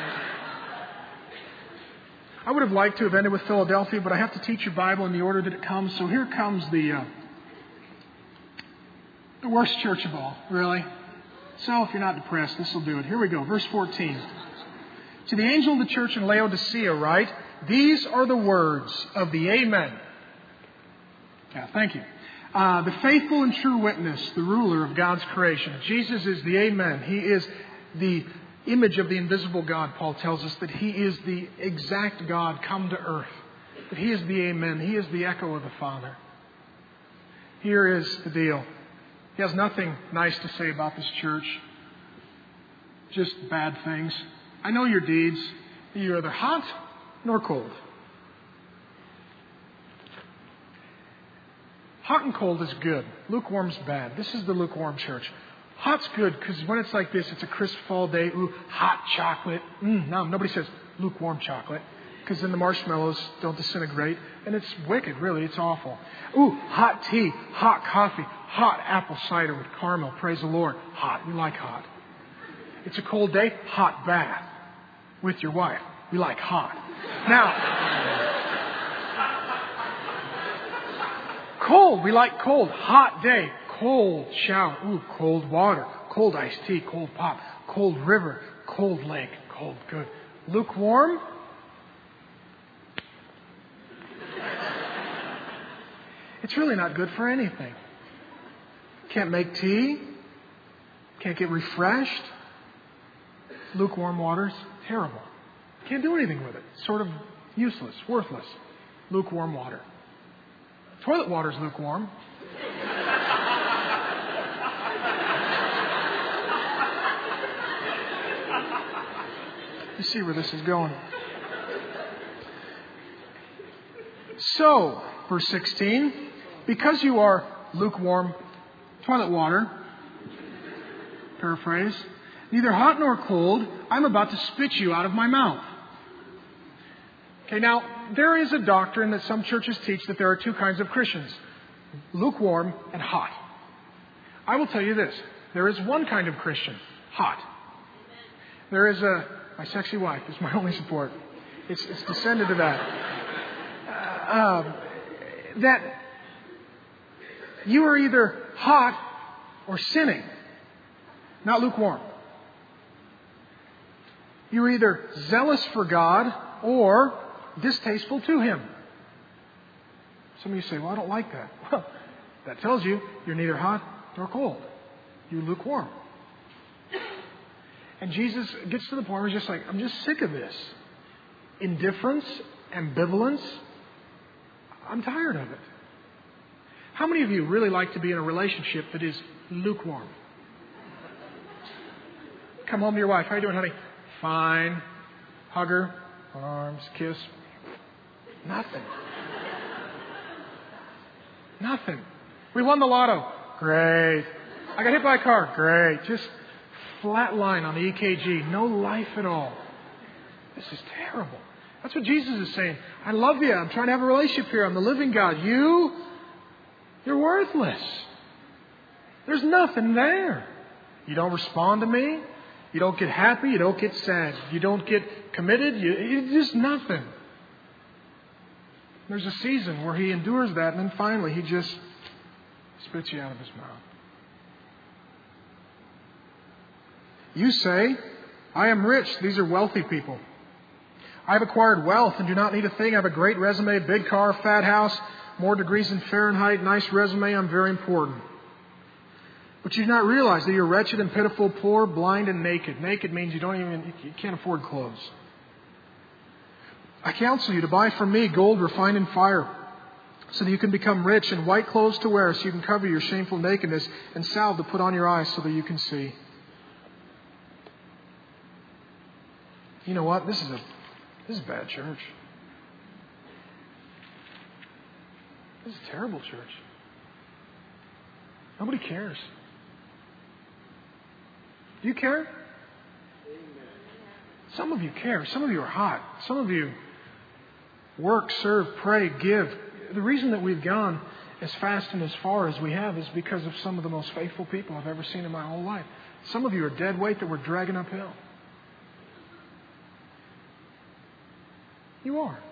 I would have liked to have ended with Philadelphia, but I have to teach your Bible in the order that it comes. So here comes the worst church of all, really. So if you're not depressed, this will do it. Here we go, verse 14. To the angel of the church in Laodicea write, these are the words of the Amen. Yeah, thank you. The faithful and true witness, the ruler of God's creation. Jesus is the Amen. He is the image of the invisible God, Paul tells us, that He is the exact God come to earth. That He is the Amen. He is the echo of the Father. Here is the deal. He has nothing nice to say about this church. Just bad things. I know your deeds. You're neither hot nor cold. Hot and cold is good. Lukewarm's bad. This is the lukewarm church. Hot's good because when it's like this, it's a crisp fall day. Ooh, hot chocolate. No, nobody says lukewarm chocolate because then the marshmallows don't disintegrate. And it's wicked, really. It's awful. Ooh, hot tea, hot coffee, hot apple cider with caramel. Praise the Lord. Hot. We like hot. It's a cold day. Hot bath with your wife. We like hot. Now, cold. We like cold. Hot day. Cold shower. Ooh, cold water. Cold iced tea. Cold pop. Cold river. Cold lake. Cold good. Lukewarm. It's really not good for anything. Can't make tea. Can't get refreshed. Lukewarm water's terrible. Can't do anything with it. It's sort of useless, worthless. Lukewarm water. Toilet water's lukewarm. You see where this is going. So, verse 16, because you are lukewarm toilet water, paraphrase, neither hot nor cold, I'm about to spit you out of my mouth. Okay, now, there is a doctrine that some churches teach that there are two kinds of Christians, lukewarm and hot. I will tell you this, there is one kind of Christian, hot. There is my sexy wife is my only support. It's descended to that. That you are either hot or sinning, not lukewarm. You're either zealous for God or distasteful to Him. Some of you say, well, I don't like that. Well, that tells you you're neither hot nor cold. You're lukewarm. And Jesus gets to the point where He's just like, I'm just sick of this. Indifference, ambivalence. I'm tired of it. How many of you really like to be in a relationship that is lukewarm? Come home to your wife. How you doing, honey? Fine. Hug her. Arms. Kiss. Nothing. Nothing. We won the lotto. Great. I got hit by a car. Great. Just flat line on the EKG. No life at all. This is terrible. That's what Jesus is saying. I love you. I'm trying to have a relationship here. I'm the living God. You're worthless. There's nothing there. You don't respond to me. You don't get happy. You don't get sad. You don't get committed. You just nothing. There's a season where He endures that, and then finally He just spits you out of His mouth. You say, I am rich. These are wealthy people. I have acquired wealth and do not need a thing. I have a great resume, big car, fat house, more degrees in Fahrenheit, nice resume. I'm very important. But you do not realize that you're wretched and pitiful, poor, blind, and naked. Naked means you can't afford clothes. I counsel you to buy from me gold refined in fire, so that you can become rich, and white clothes to wear so you can cover your shameful nakedness, and salve to put on your eyes so that you can see. You know what? This is a bad church. This is a terrible church. Nobody cares. Do you care? Some of you care. Some of you are hot. Some of you work, serve, pray, give. The reason that we've gone as fast and as far as we have is because of some of the most faithful people I've ever seen in my whole life. Some of you are dead weight that we're dragging uphill. You are.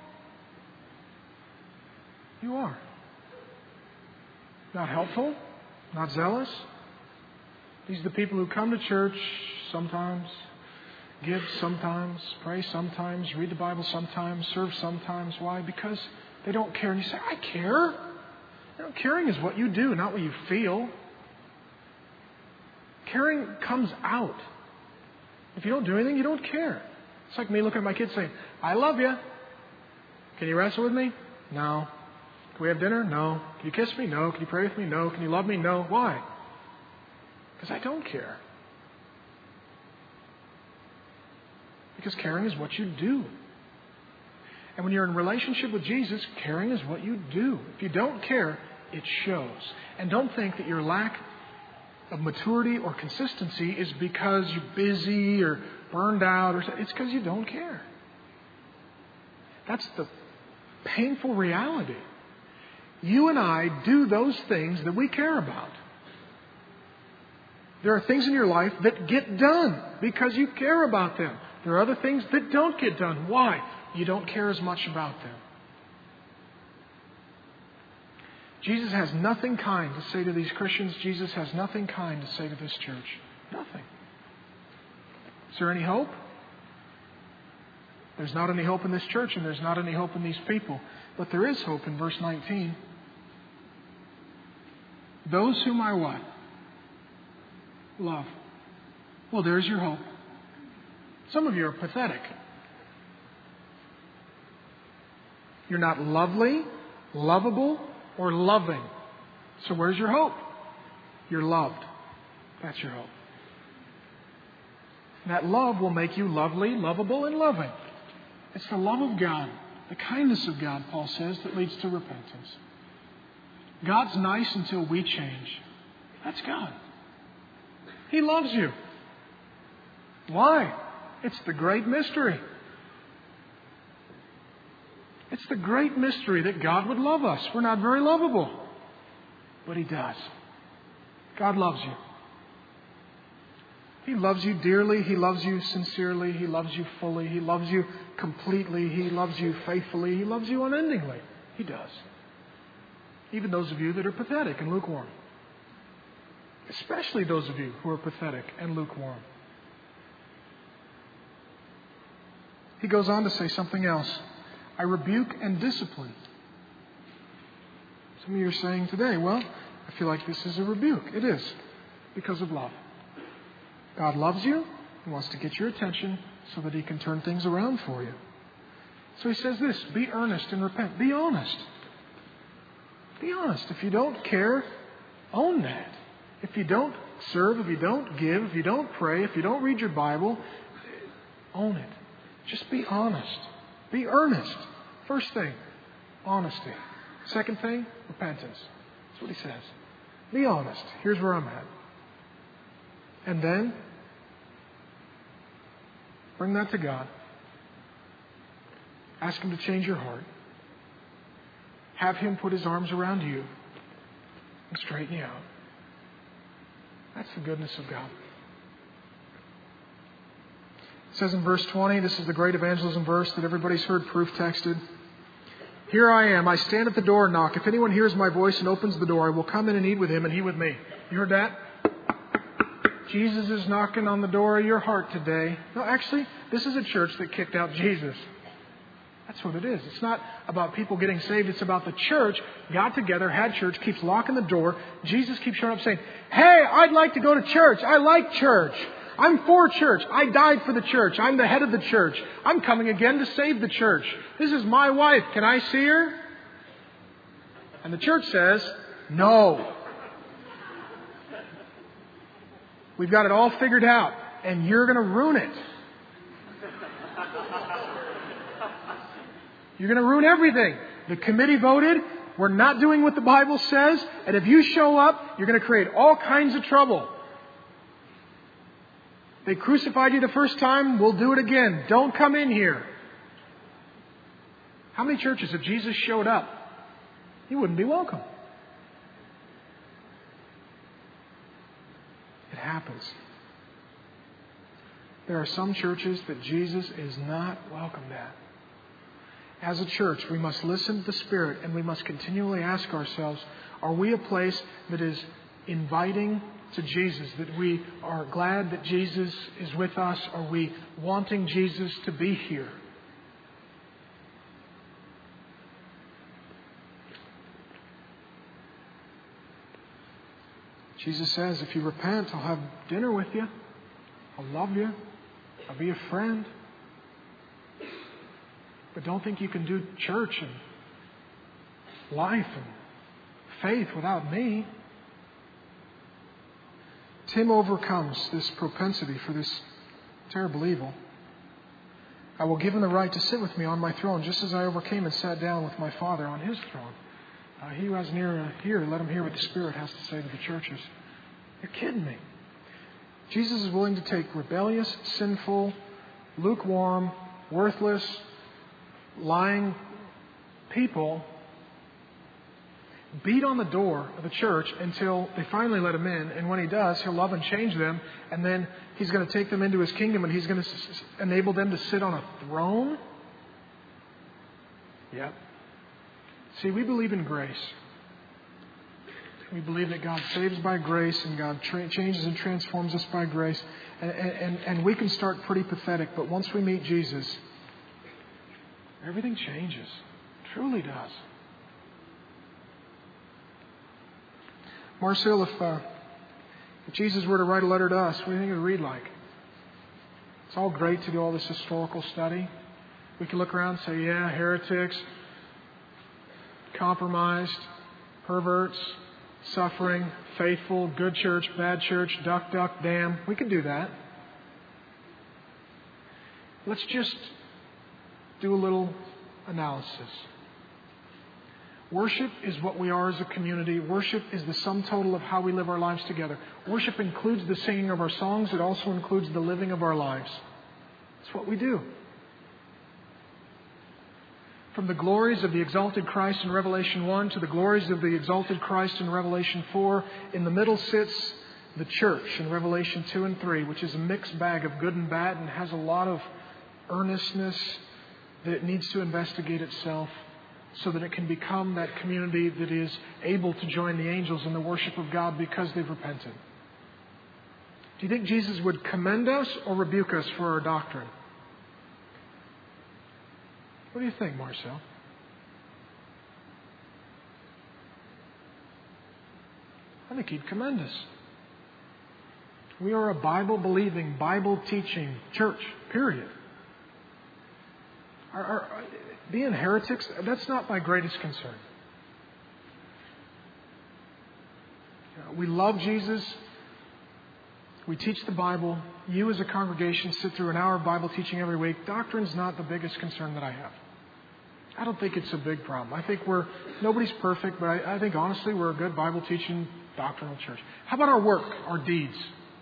You are. Not helpful, not zealous. These are the people who come to church sometimes, give sometimes, pray sometimes, read the Bible sometimes, serve sometimes. Why? Because they don't care. And you say, I care. You know, caring is what you do, not what you feel. Caring comes out. If you don't do anything, you don't care. It's like me looking at my kids saying, I love you. Can you wrestle with me? No. Can we have dinner? No. Can you kiss me? No. Can you pray with me? No. Can you love me? No. Why? Because I don't care. Because caring is what you do. And when you're in relationship with Jesus, caring is what you do. If you don't care, it shows. And don't think that your lack of maturity or consistency is because you're busy or burned out. It's because you don't care. That's the painful reality. You and I do those things that we care about. There are things in your life that get done because you care about them. There are other things that don't get done. Why? You don't care as much about them. Jesus has nothing kind to say to these Christians. Jesus has nothing kind to say to this church. Nothing. Is there any hope? There's not any hope in this church, and there's not any hope in these people. But there is hope in verse 19. Those whom I what? Love. Well, there's your hope. Some of you are pathetic. You're not lovely, lovable, or loving. So where's your hope? You're loved. That's your hope. That love will make you lovely, lovable, and loving. It's the love of God, the kindness of God, Paul says, that leads to repentance. God's nice until we change. That's God. He loves you. Why? It's the great mystery. It's the great mystery that God would love us. We're not very lovable, but He does. God loves you. He loves you dearly. He loves you sincerely. He loves you fully. He loves you completely. He loves you faithfully. He loves you unendingly. He does. Even those of you that are pathetic and lukewarm. Especially those of you who are pathetic and lukewarm. He goes on to say something else. I rebuke and discipline. Some of you are saying today, well, I feel like this is a rebuke. It is, because of love. God loves you. He wants to get your attention so that He can turn things around for you. So He says this, be earnest and repent. Be honest. Be honest. If you don't care, own that. If you don't serve, if you don't give, if you don't pray, if you don't read your Bible, own it. Just be honest. Be earnest. First thing, honesty. Second thing, repentance. That's what he says. Be honest. Here's where I'm at. And then, bring that to God. Ask Him to change your heart. Have Him put His arms around you and straighten you out. That's the goodness of God. It says in verse 20, this is the great evangelism verse that everybody's heard proof texted. Here I am. I stand at the door and knock. If anyone hears my voice and opens the door, I will come in and eat with him and he with me. You heard that? Jesus is knocking on the door of your heart today. No, actually, this is a church that kicked out Jesus. That's what it is. It's not about people getting saved. It's about the church got together, had church, keeps locking the door. Jesus keeps showing up saying, hey, I'd like to go to church. I like church. I'm for church. I died for the church. I'm the head of the church. I'm coming again to save the church. This is my wife. Can I see her? And the church says, no. We've got it all figured out, and you're going to ruin it. You're going to ruin everything. The committee voted, we're not doing what the Bible says, and if you show up, you're going to create all kinds of trouble. They crucified you the first time, we'll do it again. Don't come in here. How many churches, if Jesus showed up, He wouldn't be welcome? It happens. There are some churches that Jesus is not welcomed at. As a church, we must listen to the Spirit, and we must continually ask ourselves, are we a place that is inviting to Jesus, that we are glad that Jesus is with us? Are we wanting Jesus to be here? Jesus says, if you repent, I'll have dinner with you. I'll love you. I'll be a friend. But don't think you can do church and life and faith without me. Tim overcomes this propensity for this terrible evil. I will give him the right to sit with me on my throne, just as I overcame and sat down with my Father on His throne. He who has an ear to hear, let him hear what the Spirit has to say to the churches. You're kidding me. Jesus is willing to take rebellious, sinful, lukewarm, worthless, lying people, beat on the door of the church until they finally let Him in. And when He does, He'll love and change them. And then He's going to take them into His kingdom, and He's going to enable them to sit on a throne. Yep. See, we believe in grace. We believe that God saves by grace, and God changes and transforms us by grace. And we can start pretty pathetic, but once we meet Jesus, everything changes. It truly does. Marcel, if Jesus were to write a letter to us, what do you think it would read like? It's all great to do all this historical study. We can look around and say, yeah, heretics, compromised, perverts, suffering, faithful, good church, bad church, duck, duck, damn. We can do that. Let's just do a little analysis. Worship is what we are as a community. Worship is the sum total of how we live our lives together. Worship includes the singing of our songs. It also includes the living of our lives. It's what we do. From the glories of the exalted Christ in Revelation 1 to the glories of the exalted Christ in Revelation 4, in the middle sits the church in Revelation 2 and 3, which is a mixed bag of good and bad and has a lot of earnestness that it needs to investigate itself so that it can become that community that is able to join the angels in the worship of God because they've repented. Do you think Jesus would commend us or rebuke us for our doctrine? What do you think, Marcel? I think He'd commend us. We are a Bible-believing, Bible-teaching church, period. Being heretics, that's not my greatest concern. We love Jesus. We teach the Bible. You as a congregation sit through an hour of Bible teaching every week. Doctrine's not the biggest concern that I have. I don't think it's a big problem. I think nobody's perfect, but I think honestly we're a good Bible teaching doctrinal church. How about our work, our deeds?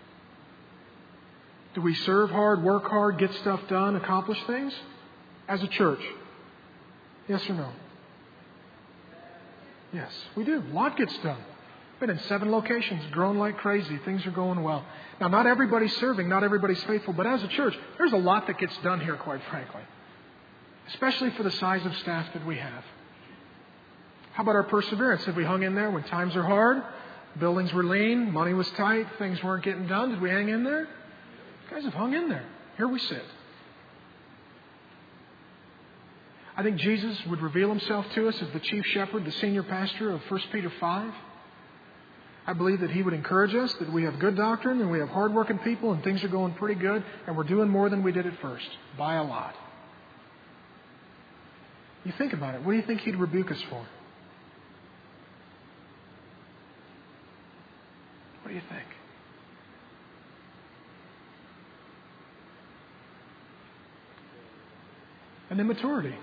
Do we serve hard, work hard, get stuff done, accomplish things as a church? Yes or no? Yes, we do. A lot gets done. Been in 7 locations, grown like crazy. Things are going well. Now, not everybody's serving, not everybody's faithful, but as a church, there's a lot that gets done here, quite frankly. Especially for the size of staff that we have. How about our perseverance? Have we hung in there when times are hard? Buildings were lean, money was tight, things weren't getting done. Did we hang in there? You guys have hung in there. Here we sit. I think Jesus would reveal Himself to us as the chief shepherd, the senior pastor of 1 Peter 5. I believe that He would encourage us, that we have good doctrine and we have hardworking people and things are going pretty good and we're doing more than we did at first, by a lot. You think about it. What do you think He'd rebuke us for? What do you think? And then maturity.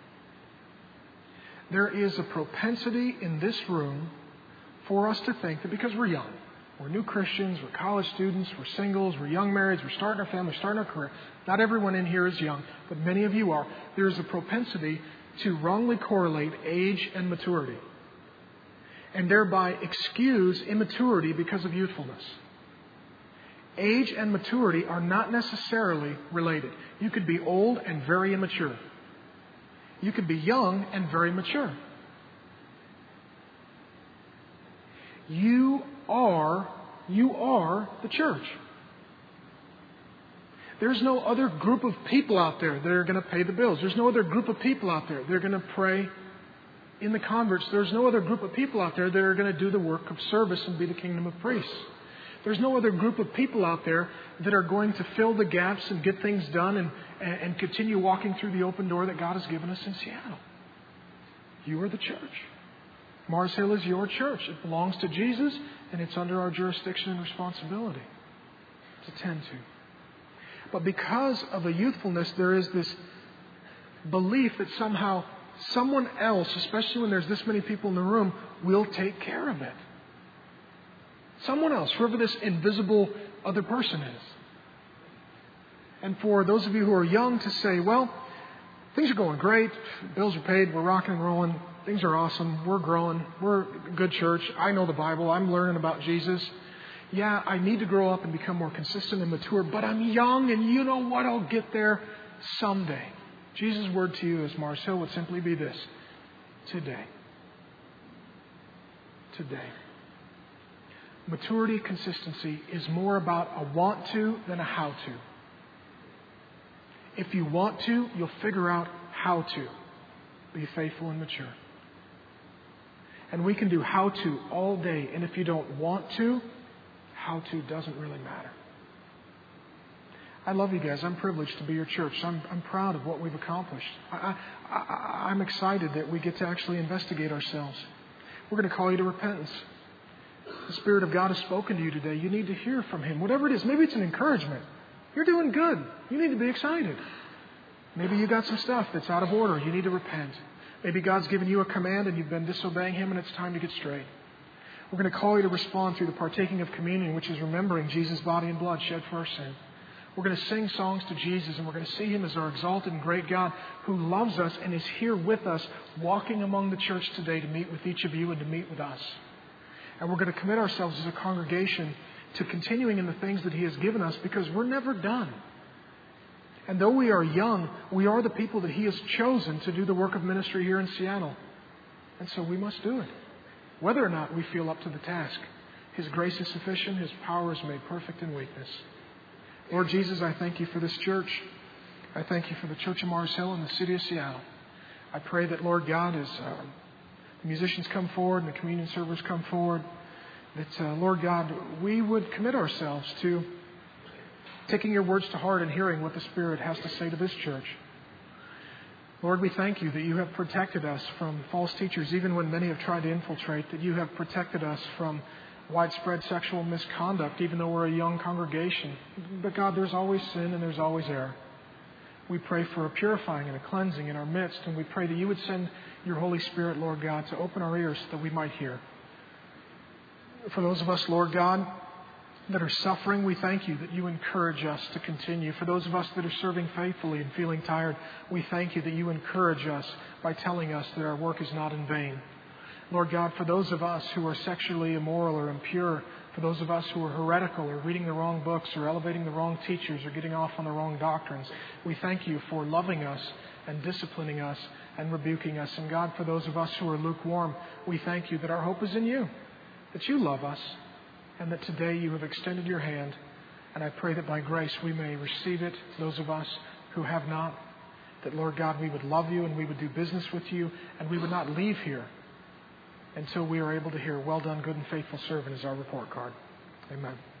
There is a propensity in this room for us to think that because we're young, we're new Christians, we're college students, we're singles, we're young marrieds, we're starting our family, starting our career. Not everyone in here is young, but many of you are. There is a propensity to wrongly correlate age and maturity, and thereby excuse immaturity because of youthfulness. Age and maturity are not necessarily related. You could be old and very immature. You could be young and very mature. You are the church. There's no other group of people out there that are going to pay the bills. There's no other group of people out there that are going to pray in the converts. There's no other group of people out there that are going to do the work of service and be the kingdom of priests. There's no other group of people out there that are going to fill the gaps and get things done and continue walking through the open door that God has given us in Seattle. You are the church. Mars Hill is your church. It belongs to Jesus, and it's under our jurisdiction and responsibility to tend to. But because of a youthfulness, there is this belief that somehow someone else, especially when there's this many people in the room, will take care of it. Someone else, whoever this invisible other person is. And for those of you who are young to say, well, things are going great, bills are paid, we're rocking and rolling, things are awesome, we're growing, we're a good church, I know the Bible, I'm learning about Jesus. Yeah, I need to grow up and become more consistent and mature, but I'm young, and you know what, I'll get there someday. Jesus' word to you as Mars Hill would simply be this: today. Today. Maturity, consistency is more about a want to than a how to. If you want to, you'll figure out how to be faithful and mature. And we can do how to all day. And if you don't want to, how to doesn't really matter. I love you guys. I'm privileged to be your church. I'm proud of what we've accomplished. I'm excited that we get to actually investigate ourselves. We're going to call you to repentance. The Spirit of God has spoken to you today. You need to hear from Him. Whatever it is, maybe it's an encouragement. You're doing good. You need to be excited. Maybe you got some stuff that's out of order. You need to repent. Maybe God's given you a command and you've been disobeying Him and it's time to get straight. We're going to call you to respond through the partaking of communion, which is remembering Jesus' body and blood shed for our sin. We're going to sing songs to Jesus, and we're going to see Him as our exalted and great God who loves us and is here with us, walking among the church today to meet with each of you and to meet with us. And we're going to commit ourselves as a congregation to continuing in the things that He has given us, because we're never done. And though we are young, we are the people that He has chosen to do the work of ministry here in Seattle. And so we must do it, whether or not we feel up to the task. His grace is sufficient. His power is made perfect in weakness. Lord Jesus, I thank You for this church. I thank You for the Church of Mars Hill in the city of Seattle. I pray that, Lord God, as the musicians come forward and the communion servers come forward, that, Lord God, we would commit ourselves to taking Your words to heart and hearing what the Spirit has to say to this church. Lord, we thank You that You have protected us from false teachers, even when many have tried to infiltrate, that You have protected us from widespread sexual misconduct, even though we're a young congregation. But God, there's always sin and there's always error. We pray for a purifying and a cleansing in our midst, and we pray that You would send Your Holy Spirit, Lord God, to open our ears so that we might hear. For those of us, Lord God, that are suffering, we thank You that You encourage us to continue. For those of us that are serving faithfully and feeling tired, we thank You that You encourage us by telling us that our work is not in vain. Lord God, for those of us who are sexually immoral or impure, for those of us who are heretical or reading the wrong books or elevating the wrong teachers or getting off on the wrong doctrines, we thank You for loving us and disciplining us and rebuking us. And God, for those of us who are lukewarm, we thank You that our hope is in You, that You love us, and that today You have extended Your hand. And I pray that by grace we may receive it. Those of us who have not, that, Lord God, we would love You and we would do business with You, and we would not leave here until we are able to hear, "Well done, good and faithful servant," as our report card. Amen.